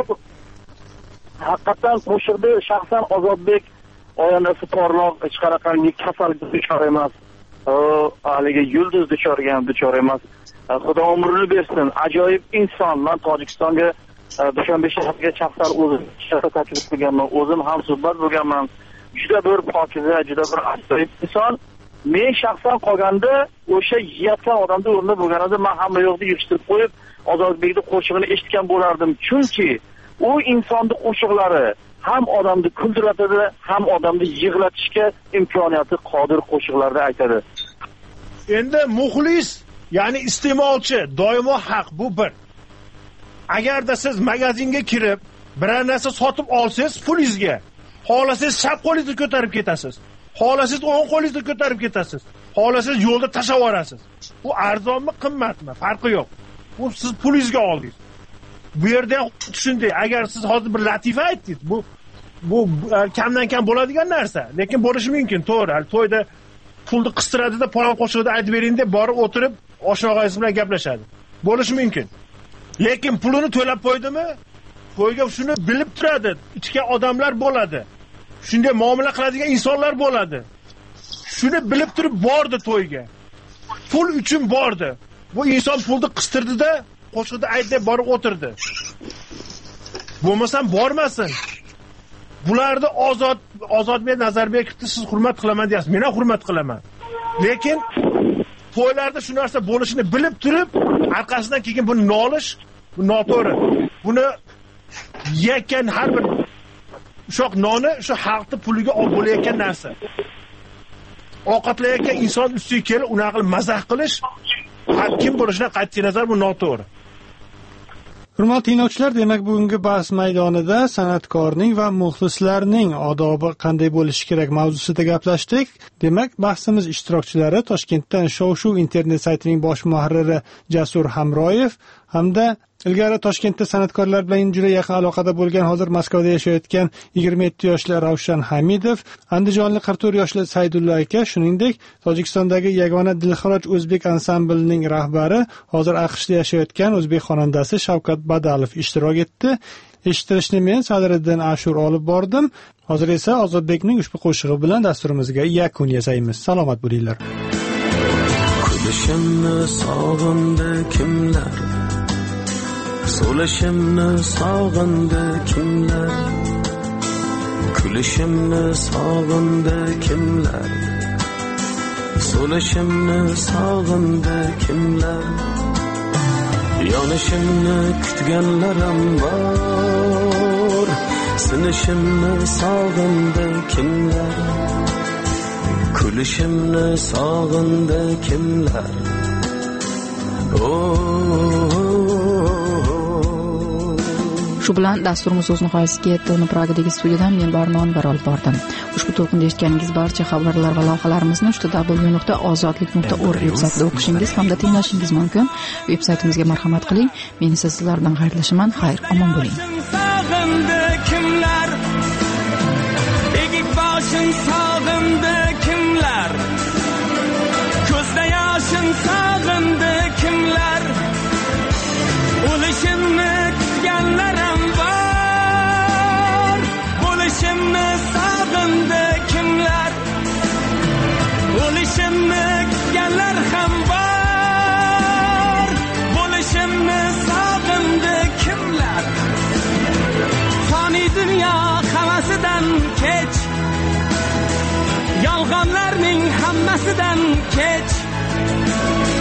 haqiqatan qo'shiqda shaxsan Ozodbek oyonasi porloq, hech qanaqangi kasallik duchor emas. O, haligi yulduz duchorga ham duchor emas. Xudo umrini bersin. Ajoyib inson. Men Tojikistonga Dushanbe shahriga shaxsan o'zim taklif qilganman. O'zim ham suhbat bo'lganman. Juda bir pokiza, juda bir ajoyib inson. Men shaxsan qolganda o'sha yeyotgan odamning o'rnida bo'lganida men hamma yoqda yig'ishtirib qo'yib, Ozodbekning qo'shig'ini eshitgan bo'lardim. Chunki u insonning qo'shiqlari ham odamni kuldiratadi, ham odamni yig'latishga imkoniyati qodir qo'shiqlarda aytadi. Endi muxlis, ya'ni iste'molchi doimo haq, bu bir. Agarda siz magazinga kirib, biror narsa sotib olsangiz, pulingizga, xohlasangiz chap qo'lingizni ko'tarib ketasiz. Xohlasangiz o'ng qo'lingizni ko'tarib ketasiz. Xohlasangiz yo'lda tashlab yuborasiz. Bu arzonmi, qimmatmi? Farqi yo'q. Bu siz pulingizga oldingiz. Bu yerda ham shunday, agar siz hozir bir latifa aytdingiz, bu bu kamdan kam bo'ladigan narsa, lekin bo'lishi mumkin, to'g'ri. To'yda pulni qistiradi-da, palon qo'shig'ida aytib bering deb borib o'tirib, oshna-og'aysi bilan gaplashadi. Bo'lishi mumkin. Lekin pulini to'lab qo'ydimi? To'yga shuni bilib turadi. Ichgan odamlar bo'ladi. Shunday muomala qiladigan insonlar bo'ladi. Shuni bilib turib bordi to'yga. Pul uchun bordi. Bu inson pulni qistirdi-da, qo'shiqda aytdi, borib o'tirdi. Bo'lmasam bormasin. Bularni ozod Ozodbek Nazarbekovni siz hurmat qilaman deyapsiz. Men ham hurmat qilaman. Lekin to'ylarda shu narsa bo'lishini bilib turib, orqasidan keyin buni nolish, bu noto'g'ri. Buni yeyotgan har bir ushoq noni shu xalqni puliga olib bo'layotgan narsa. Ovqatlayotgan inson ustiga kelib, unaqa qilib mazax qilish, har kim bo'lishidan qat'iy nazar bu noto'g'ri. Hurmatli tinglovchilar, demak bugungi bahs maydonida san'atkorning va muxlislarning odobi qanday bo'lishi kerak mavzusida gaplashdik. Demak, bahsimiz ishtirokchilari Toshkentdan Shov-shuv internet saytining bosh muharriri Jasur Hamroyev hamda ilgari Toshkentda san'atkorlar bilan juda yaqin aloqada bo'lgan, hozir Moskvada yashayotgan yigirma yetti yoshli Ravshan Hamidov, andijonlik qirq to'rt yoshli Saydulla aka, shuningdek Tojikistondagi yagona Dilxiroj o'zbek ansamblining rahbari, hozir AQShda yashayotgan o'zbek xonandasi Shavkat Badalov ishtirok etdi. Eshittirishni men Sadriddin Ashur olib bordim. Hozir esa Ozodbekning ushbu qo'shig'i bilan dasturimizga yakun yasaymiz. Salomat bo'linglar. Kulishimni sog'indi kimlar? So'lishimni sog'indi kimlar? Kulishimni sog'indi kimlar? So'lishimni sog'indi kimlar? Yonishimni kutganlarim bor, sinishimni sog'indi kimlar, kulishimni sog'indi kimlar. Shu bilan dasturimiz o'z nihoyasiga yetdi. Uni Pragadagi studiyadan men Barnon bir olib bordim. Ushbu to'lqinda eshitganingiz barcha xabarlar va lavhalarimizni w nuqta ozodlik nuqta org veb-saytida o'qishingiz hamda tinglashingiz mumkin. Veb-saytimizga marhamat qiling. Men esa sizlardan xayrlashaman. Xayr, omon bo'ling. Sog'indi kimlar? Egik boshim sog'indi kimlar? Ko'zda yoshim sog'indi kimlar? O'lishimni kutganlarim bor. Bo'lishimni sog'indi kimlar? O'lishimni kutganlar ham bor. Bo'lishimni sog'indi kimlar? Fani dunyo havasidan kech, yolg'onlarning hammasidan kech.